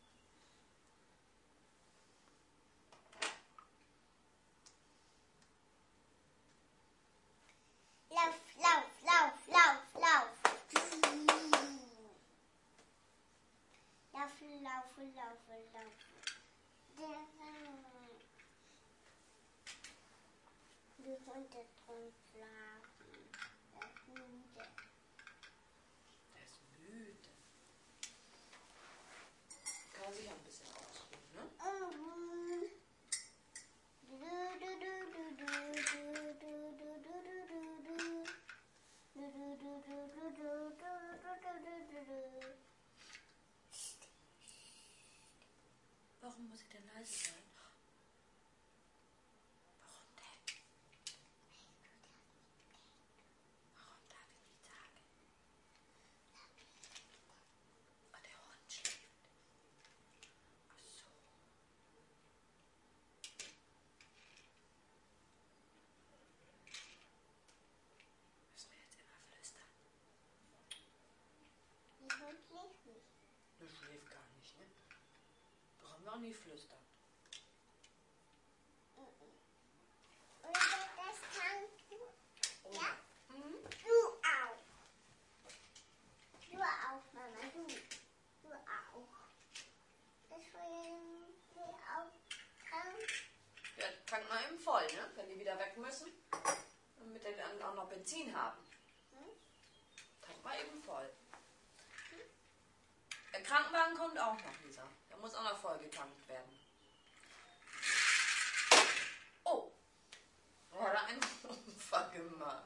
Lauf, lauf, lauf, lauf, lauf. Laufen, laufen, laufen, laufen. Die Hunde drum schlafen. Das Hunde. Der ist müde. Kann sich ein bisschen ausruhen, ne? Warum muss ich denn leise sein? Warum denn? Warum darf ich nicht sagen? Ah, der Hund schläft. Ach so. Müssen wir jetzt immer flüstern? Die Hund schläft nicht. Du schläft gar nicht, ne? Brauchen wir auch nicht flüstern. Und das kannst du. Oh. Ja? Mhm. Du auch. Du auch, Mama, du. Du auch. Deswegen du auch krank. Der tankt mal eben voll, ne? Wenn die wieder weg müssen. Damit die dann auch noch Benzin haben. Tank mal eben voll. Der Krankenwagen kommt auch noch, Lisa. Der muss auch noch voll getankt werden. Oh. Oh, hat er einen Unfall gemacht.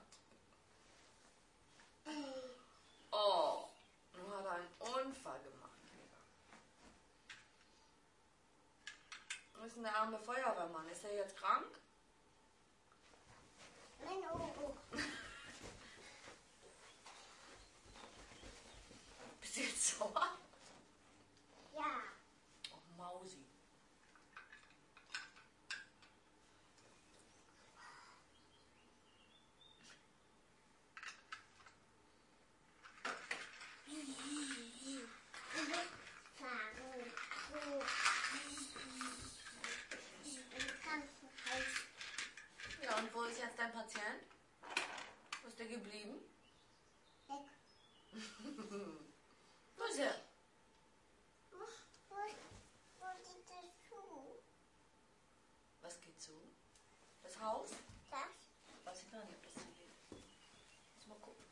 Oh. Nun hat er einen Unfall gemacht, Lisa. Wo ist denn der arme Feuerwehrmann? Ist er jetzt krank? Mein Obo. Bist du jetzt sauer? Ja. Oh, Mausi. Fahren. So. Im Krankenhaus. Ja, und wo ist jetzt dein Patient? Wo ist der geblieben? Weg. Wo ist er? Wo geht das zu? Was geht zu? Das Haus? Das? Weiß ich gar nicht, ob das zugeht. Muss mal gucken.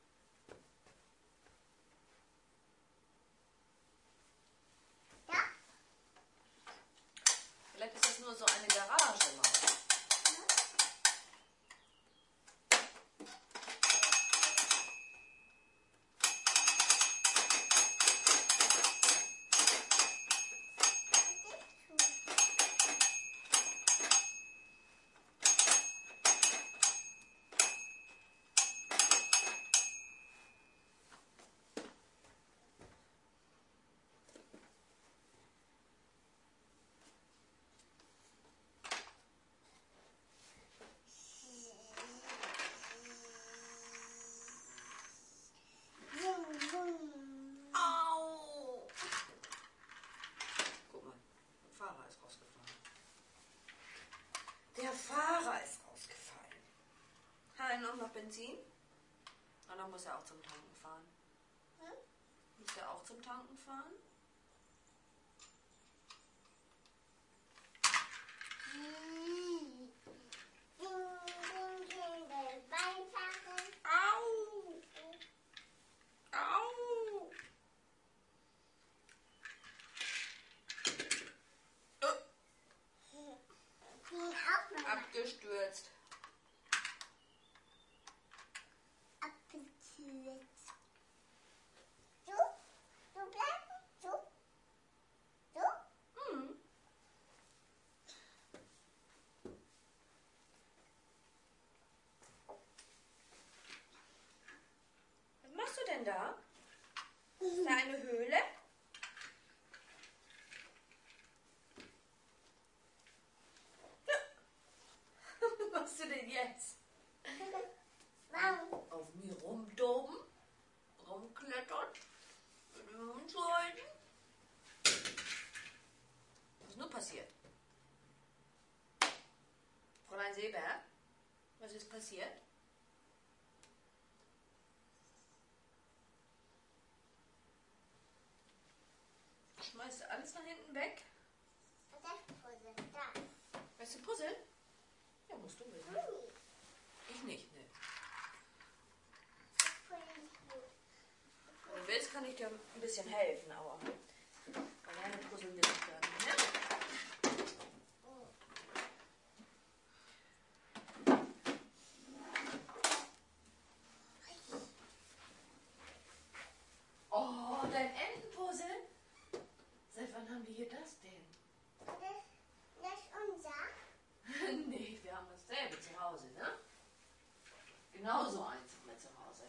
Ja? Vielleicht ist das nur so eine Garage mal. Benzin? Und dann muss er auch zum Tanken fahren. Hm? Muss er auch zum Tanken fahren? Au! Au! Abgestürzt. Hm. Was machst du denn da? Ist da eine Höhle? Was machst du denn jetzt? Auf mir rumtoben? Rumklettern? Mit dem Mund zu halten? Was ist nur passiert? Fräulein Seeberg? Was ist passiert? Schmeißt du alles nach hinten weg? Weißt du puzzeln? Ja, musst du wissen. Ich nicht, ne. Wenn du willst, kann ich dir ein bisschen helfen, aber alleine puzzeln wir nicht werden, ne? Oh, dein Entenpuzzle? Seit wann haben die hier das denn? Nee, wir haben dasselbe zu Hause, ne? Genauso eins haben wir zu Hause.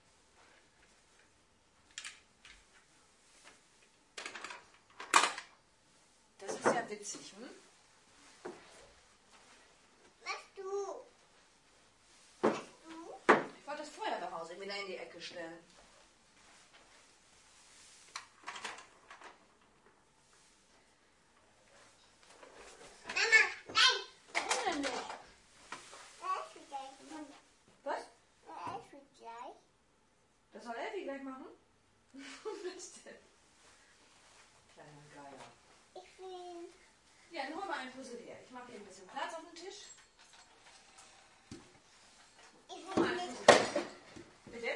Das ist ja witzig, hm? Ich wollte das Feuerwehrhaus wieder in die Ecke stellen. Warum denn nicht? Was? Das soll Elfi gleich machen? Was denn? Kleiner Geier. Ja, dann hol mal ein Puzzle her. Ich mache hier ein bisschen Platz auf dem Tisch. Hol mal ein Puzzle. Bitte?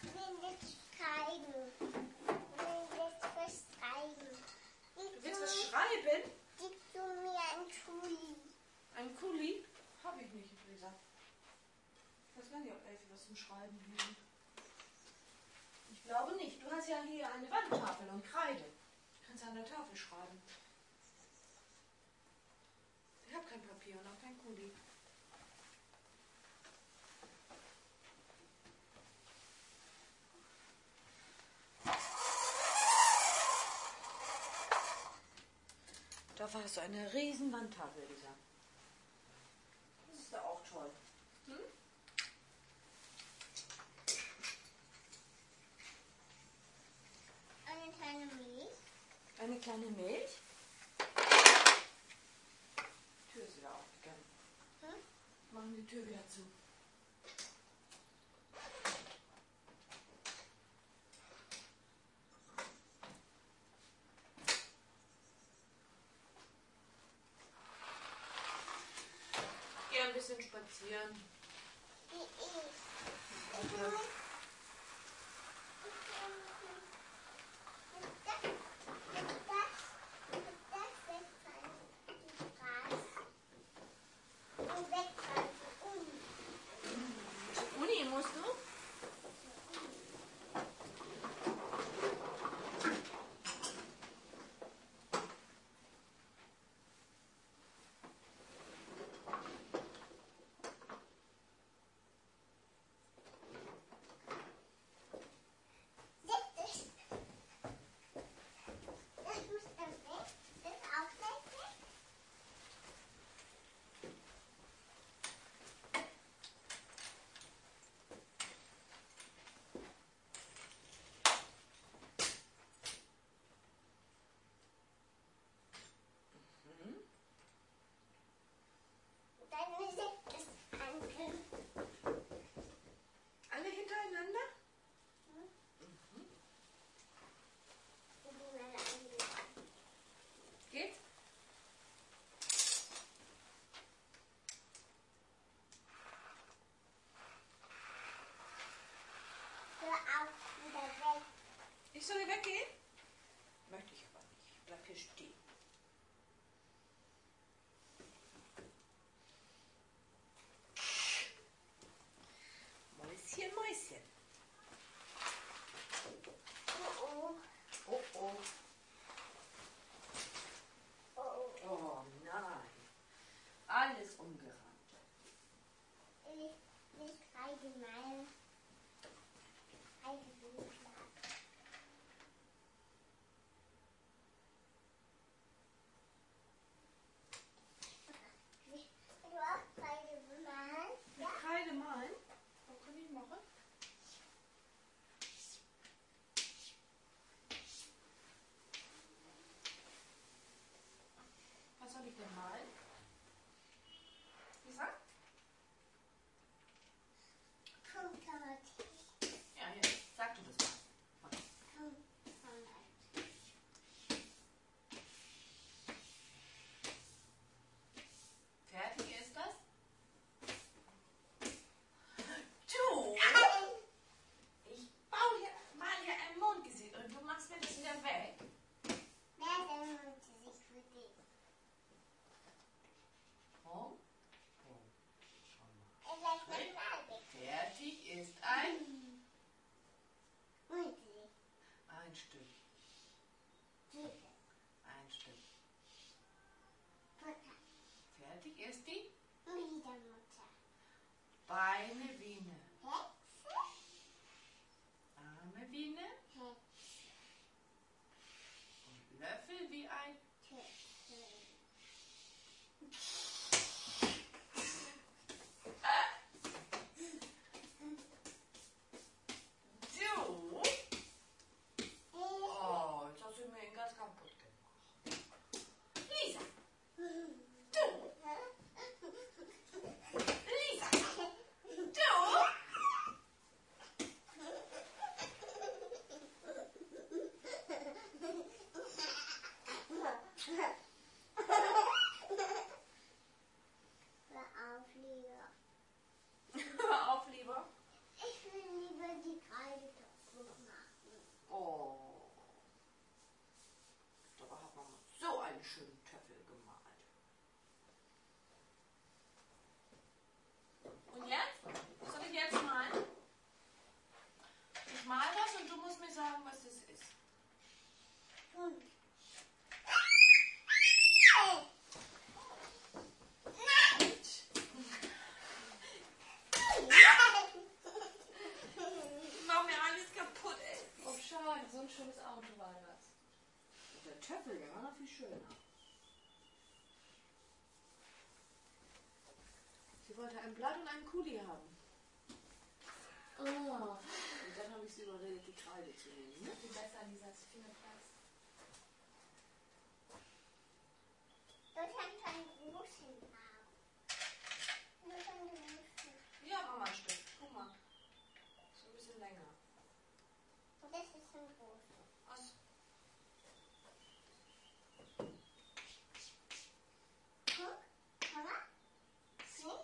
Du willst was schreiben? Gibst du mir ein Schuli? Ein Kuli? Habe ich nicht, Lisa. Ich weiß gar nicht, ob Elfi was zum Schreiben hat. Ich glaube nicht. Du hast ja hier eine Wandtafel und Kreide. Du kannst an der Tafel schreiben. Ich habe kein Papier und auch kein Kuli. Dafür hast du eine riesen Wandtafel, Lisa. Das ist doch auch toll. Hm? Eine kleine Milch. Eine kleine Milch. Die Tür ist wieder aufgegangen. Hm? Machen die Tür wieder zu. Geh ein bisschen spazieren. Die ist. Okay. Zur Uni musst du? Ich soll hier weggehen? Möchte ich aber nicht. Ich bleib hier stehen. Mäuschen, Mäuschen. Oh, Oh, oh. oh, oh. Oh nein. Alles umgerannt. Ich kreide mal. Kreide Bücher. Du auch Kreide mal? Mit Kreide malen? Was kann ich machen? Was soll ich denn malen? Lisa? Ja, hier. Sag du das mal. Fertig ist das? Du! Ich baue hier, mal hier ein Mondgesicht und du machst mir das wieder weg. Oh, oh, schau mal. Fertig ist ein Stück. Ein Stück. Fertig ist die Beine wie eine Arme wie eine und Löffel wie ein. So. Oh, jetzt hast du mir ihn ganz kaputt gemacht. Lisa, du. Lisa, du. Hör auf, lieber. Ich will lieber die Kreidetopf machen. Oh. Dabei hat man so einen schönen Töffel gemalt. Und jetzt? Was soll ich jetzt malen? Ich mal was und du musst mir sagen, was das ist. Ich mach mir alles kaputt, ey. Oh, schade, so ein schönes Auto war das. Der Töffel, der war noch viel schöner. Sie wollte ein Blatt und einen Kuli haben. Oh, Und dann habe ich sie überredet, die Kreide zu nehmen. Ne? viel besser, Lisa, hast viel mehr Platz. Du kannst einen großen haben. Du kannst einen großen. Ja, Mama, ein Stück. Guck mal. So ein bisschen länger. Und das ist ein großer. Was? Guck, Mama. Sieh,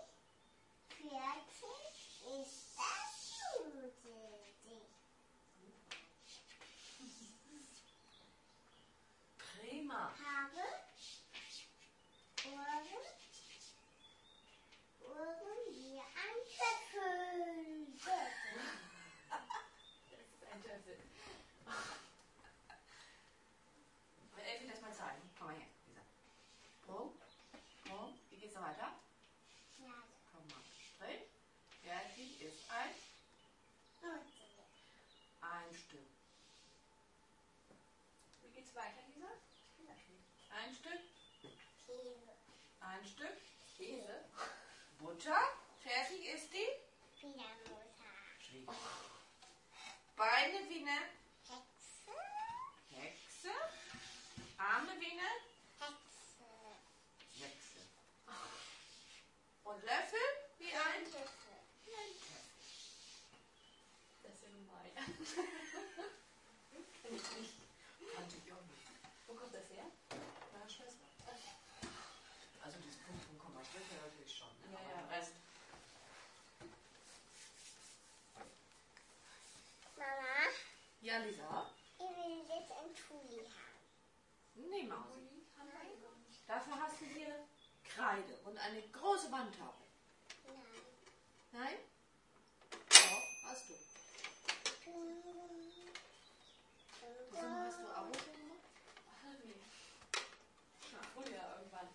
fertig ist das Nudelgesicht. Prima. Habe Ohren wie ein Töffel. Das ist ein Töffel. Will Elfi das mal zeigen? Komm mal her, Lisa. Sprung. Sprung. Wie geht's noch weiter? Ja, Komm mal. Strich. Fertig ist ein Stück. Wie geht's weiter, Lisa? Ein Stück. Käse. Ein Stück. Käse. Butter. Fertig ist die Wieder Mutter. Schwieger. Beine wie eine Hexe. Hexe. Arme wie eine Hexe. Hexe. Und Löffel wie ein Töffel. Das ist ja gemein. Kenn ich nicht. Kannte ich auch nicht. Wo kommt das her? Meine Schwester. Also dieses Punkt, Komma, Strich natürlich schon. Ne? Ja, Aber ja. der Rest. Mama, Ja, jetzt ein Tuli haben. Nee, Mausi. Uli haben wir gar nicht. Dafür hast du hier Kreide und eine große Wandtafel. Nein. Nein? Doch, hast du. Wieso hast du Abo schon gemacht? Ach, nee. Früher irgendwann.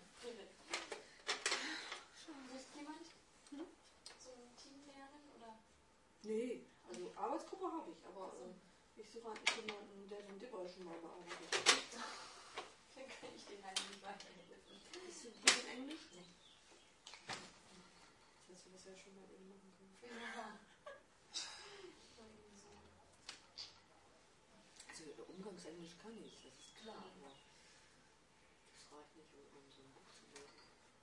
Wusste jemand? So ein Team lernen oder? Nee, also Arbeitsgruppe habe ich, aber ich suche eigentlich jemanden, der den Dipper schon mal bearbeitet hat. Dann kann ich den halt nicht weiterhelfen. Bist du gut in Englisch? Nee. Jetzt hättest du das ja schon mal eben machen können. Ja. Also Umgangsenglisch kann ich, das ist klar, aber das reicht nicht, um so ein Buch zu lesen.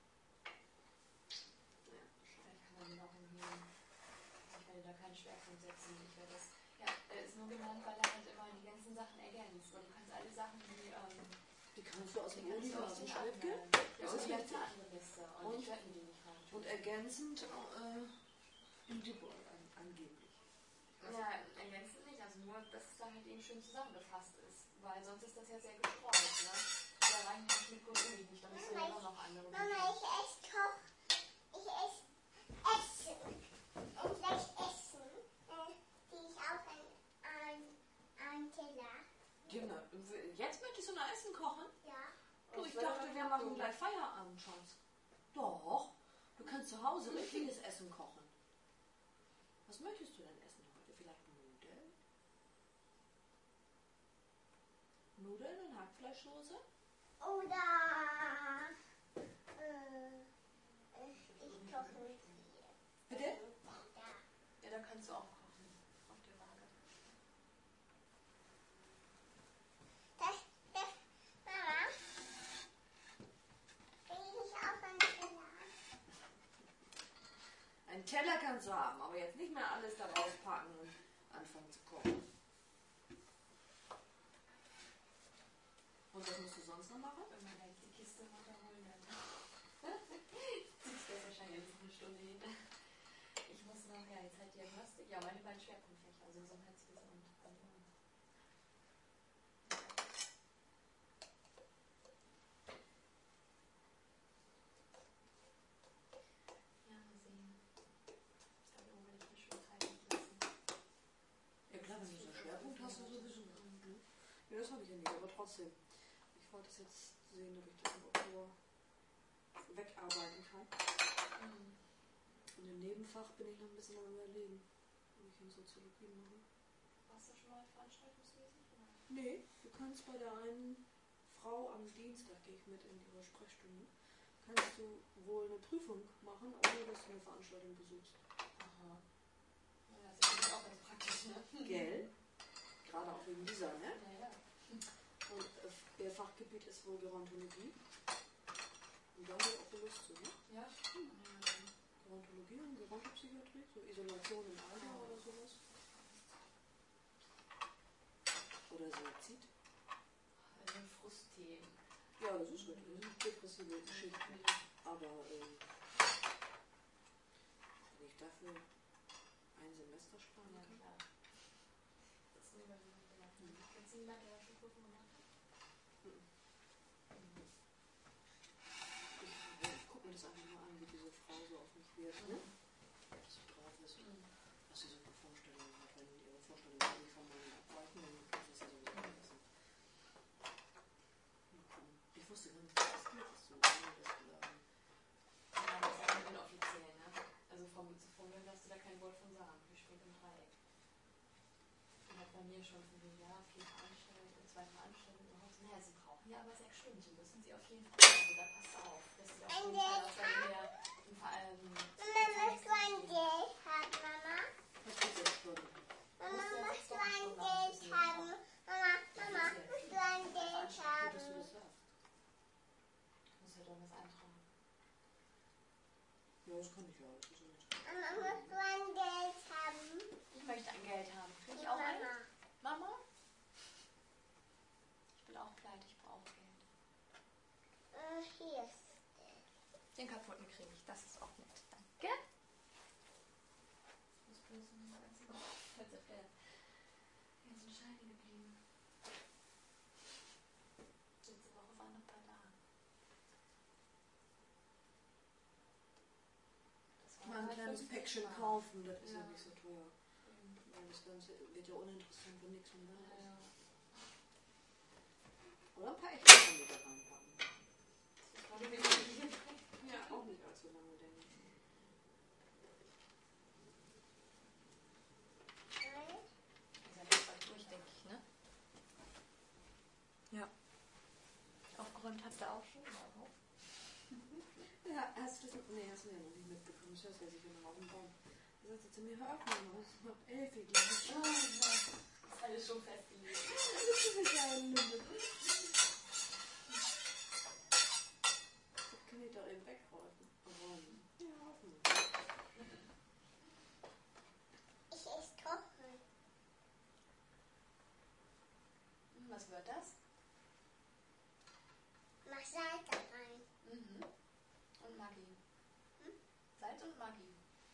Naja, Vielleicht kann man den auch umgehen. Ich werde da keinen Schwerpunkt setzen. Ich werde das. Ja, er ist nur genannt, weil er halt immer die ganzen Sachen ergänzt. Und du kannst alle Sachen, die kannst du aus dem die kannst Uni du oder aus aus dem den Schriftke. anderen. Ja, Das und ist die ganze richtig. andere Liste. Und ich werde mir die nicht rein. Und ergänzend im Dipper angeblich. Ja, ergänzend nicht. Also nur, dass es da halt eben schön zusammengefasst ist. Weil sonst ist das ja sehr gestreut. Ne? Da reichen ja Schnitt und Uni nicht. Da müssen wir ja noch andere Mama, ich esse Koch. Ich esse Essen. Und gleich Essen. Die ich auf einen Teller. Genau. Jetzt möchtest du noch Essen kochen? Ja. Du, ich dachte, wir machen gleich Feierabend, Schatz. Doch. Du kannst zu Hause richtiges Essen kochen. Was möchtest du denn essen heute? Vielleicht Nudeln? Nudeln und Hackfleischsoße? Oder ich koche mit dir. Bitte? Ja. Ja, da kannst du auch kochen. Auf der Waage. Mama, bin ich auf einen Teller? Einen Teller kannst du haben, aber jetzt nicht mehr alles da rauspacken und anfangen zu kochen. Und was musst du sonst noch machen? Wenn man jetzt die Kiste runterholen, dann sitzt das wahrscheinlich jetzt eine Stunde hin. Ich muss noch, ja, jetzt halt Diagnostik. Ja, meine beiden Schwerpunktfächer, also Gesundheitswesen und Ernährung. Ja, mal sehen. Ich glaube, irgendwo will ich mich schon teilen lassen. Ja klar, wenn du so einen Schwerpunkt hast, du sowieso. Ja, das habe ich ja nicht, aber trotzdem. Ich wollte es jetzt sehen, ob ich das im Oktober wegarbeiten kann. Mhm. Und im Nebenfach bin ich noch ein bisschen am Überlegen, ob ich in Soziologie mache. Warst du schon mal Veranstaltungswesen? Nee, du kannst bei der einen Frau am Dienstag, gehe ich mit in ihre Sprechstunde, kannst du wohl eine Prüfung machen, ohne dass du eine Veranstaltung besuchst. Aha. Ja, das ist natürlich auch ganz praktisch, ne? Gell? Gerade auch wegen dieser, ne? Ja, ja. Und ihr Fachgebiet ist wohl Gerontologie. Und da habe ich auch Lust zu, ne? Ja. Gerontologie und Gerontopsychiatrie, so Isolation im Alter oder sowas. Oder Suizid. Also Frustthemen. Ja, das ist richtig. Das sind depressive Geschichten. Aber wenn ich dafür ein Semester sparen Ja, kann. klar. Das ist nur über jemanden gelassen. Kennst du jemanden, der da schon Prüfung gemacht hat? Ich gucke mir das einfach mal an, wie diese Frau so auf mich wirkt, ne? Was so drauf ist, was sie so für Vorstellungen hat. Wenn ihre Vorstellungen nicht von meinen abweichen, dann kannst du das ja sowieso vergessen. Mal gucken. Ich wusste gar nicht, dass das geht, dass du ohne das Beladen. Ja, das ist ja inoffiziell, ne? Also vom Hören hast du da kein Wort von sagen. Wir spielen im Dreieck. Die hat bei mir schon von dem Jahr 4 Veranstaltungen, 2 Veranstaltungen überhaupt. Naja, sie brauchen ja aber 6 Stunden, müssen sie auf jeden Fall. Also da passt auf, dass sie auf jeden Fall auch bei mir vor allem. Mama, möchtest du ein Geld haben, Mama? Was geht 6 Stunden? Mama, möchtest du ein Geld haben? Mama, möchtest du ein Geld Gut, haben? dass du das sagst. Ich muss ja doch was eintragen. Ja, das kann ich ja. Das ist ja nicht. Mama, möchtest du ein Geld haben? Ich möchte ein Geld haben. Kriege ich auch ein? Mama. Mama? Ich bin auch pleite, ich brauche Geld. Hier ist Den kaputten kriege ich, das ist auch nett. Danke. Ich muss bloß noch mal ganz jetzt ist der ganzen Scheine geblieben. ganze Päckchen kaufen, das ist ja nicht so teuer. Weil das Ganze wird ja uninteressant, wenn nichts mehr da ist. Ja. Oder ein paar echte Sachen wieder reinpacken. Ja, auch nicht allzu lange, denke ich. Ist ja jetzt bald durch, denke ich, ne? Ja. Aufgeräumt hast du auch schon? Ja, hast du das? Nee, hast du ja noch nicht mitbekommen. Ich weiß ja sicher noch auf dem Baum. Da sagst du zu mir, hör auf, Mama, es macht 11 Uhr. Oh, ja. Ist alles schon festgelegt. Das ist ja ein Limit. Das kann ich doch eben wegräumen. Ja, hoffen. Ich esse Kochen. Was wird das? Mach Salz da rein. Mhm. Und Maggi. Salz und Maggi.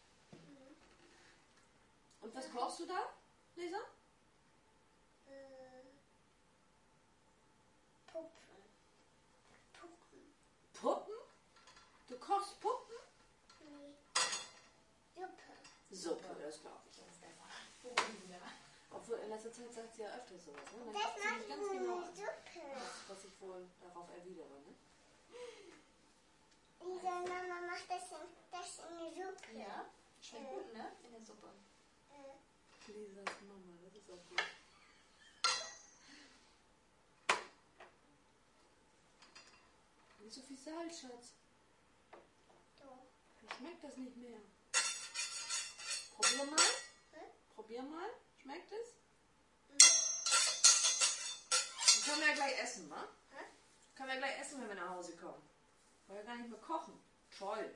Und was kochst du da, Lisa? Puppen. Puppen. Puppen? Du kochst Puppen? Nee. Suppe. Suppe, das glaube ich. Das ist besser. Ja. Obwohl in letzter Zeit sagt sie ja öfter sowas. Ne? Dann Das guckt sie macht mich ganz genau eine an, Suppe. was ich wohl darauf erwidere. Ne? Lisa, Mama macht das in eine Suppe. Ja? Schmeckt gut, ne? In der Suppe. Lisas Mama, das ist auch gut. Nicht so viel Salz, Schatz. Doch. Dann schmeckt das nicht mehr. Probier mal. Probier mal. Schmeckt es? Dann können wir ja gleich essen, wa? Können wir gleich essen, wenn wir nach Hause kommen. Wollen wir gar nicht mehr kochen. Toll.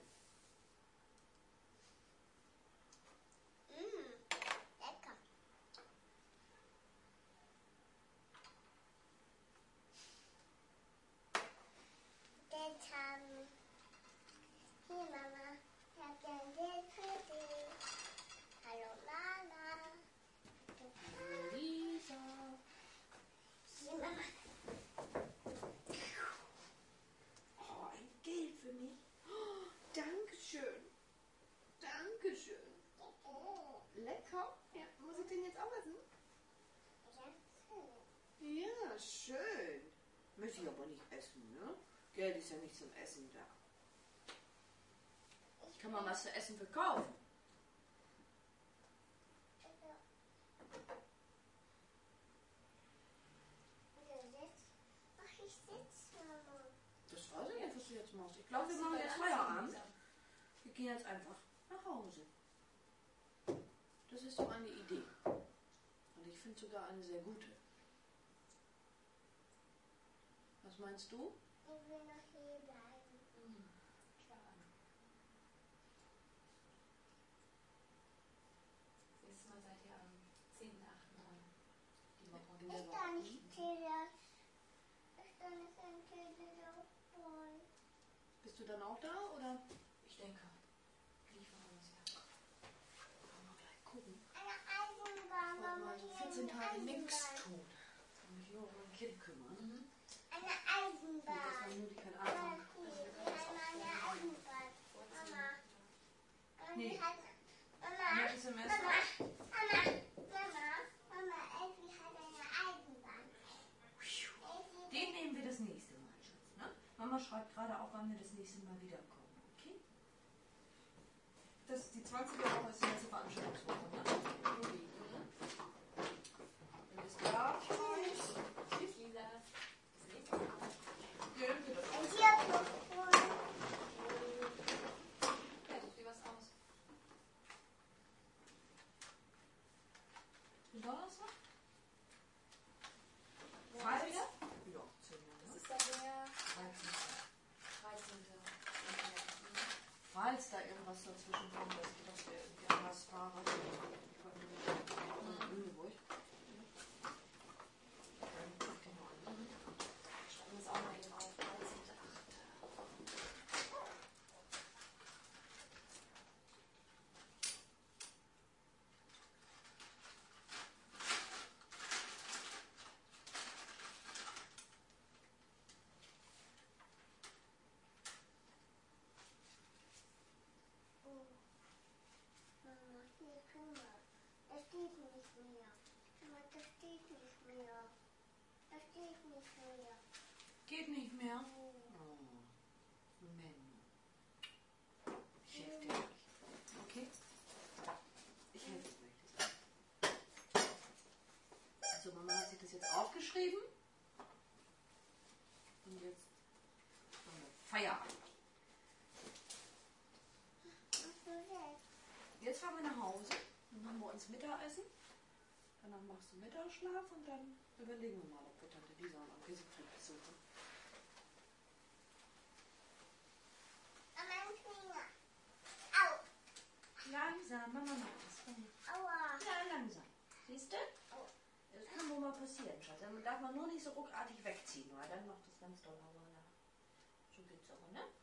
Lecker. Jetzt haben... Hier, Mama. Ich hab gern Geld für dich. Hallo, Mama. Lisa. Hier, Mama. Oh, ein Geld für mich. Oh, Dankeschön. Dankeschön. Lecker. Ja, muss ich den jetzt auch essen? Ja, schön. Möchte ich aber nicht essen, ne? Geld ist ja nicht zum Essen da. Kann man was zu essen verkaufen? Ach, ich sitze, Mama. Das weiß ich nicht, was du jetzt machst. Ich glaube, wir machen jetzt Feierabend. Wir gehen jetzt einfach nach Hause. Das ist doch eine Idee. Und ich finde sogar eine sehr gute. Was meinst du? Ich will noch hier bleiben. Nächstes Mal seid ihr am 10.8. an. Die Woche. Ich kann nicht Telefon. Ich kann nicht ein Telefon. Bist du dann auch da, oder? Ich denke. Liefern wir uns ja. Wollen wir gleich gucken. Eine Eisenbahn. Wollen wir Mama, mal so hier 14 eine Tage nichts Eisenbahn. tun. Jetzt kann ich nur um ein Kind kümmern. Eine Und dass Eisenbahn. man nur die kein Ja, Atem. hier, wir haben eine Eisenbahn. Mama. Nee. Mama. Ein SMS. Mama. Elfi hat eine Eisenbahn. Den nehmen wir das nächste Mal, Schatz. Ne? Mama schreibt gerade auch, wann wir das nächste Mal wiederkommen. Okay? Das ist die 20. Woche, ist die letzte Veranstaltungswoche. Ne? Juli. Alles klar? Tschüss, Lisa. Bis nächstes Mal. Ja, dann geht das. Ein Telefon. Ja, such dir was aus. Und Donnerstag? Ja, Freitag? wieder? Ja, 10 Uhr. Das Ne? ist dann der 13. 13. Falls da irgendwas dazwischen kommt, dass wir irgendwie anders fahren. Von Lüneburg. Dann guck dir mal an. Schreiben wir es auch mal eben auf. 13.8. steht nicht mehr. Mama, das steht nicht mehr. Das steht nicht mehr. Geht nicht mehr. Oh, Menno. Ich helfe dir nicht. Okay? Ich helfe dir nicht. Also Mama hat sich das jetzt aufgeschrieben. Und jetzt haben wir Feierabend. Jetzt fahren wir nach Hause. Dann machen wir uns Mittagessen. Danach machst du Mittagsschlaf und dann überlegen wir mal, ob wir Tante Lisa und Onkel Siegfried besuchen. Mein Finger. Au. Langsam, Mama macht das. Aua. Ja, langsam. Siehst du? Das kann wohl mal passieren, Schatz. Dann darf man nur nicht so ruckartig wegziehen, weil dann macht das ganz doll Aua. So geht's aber, ne?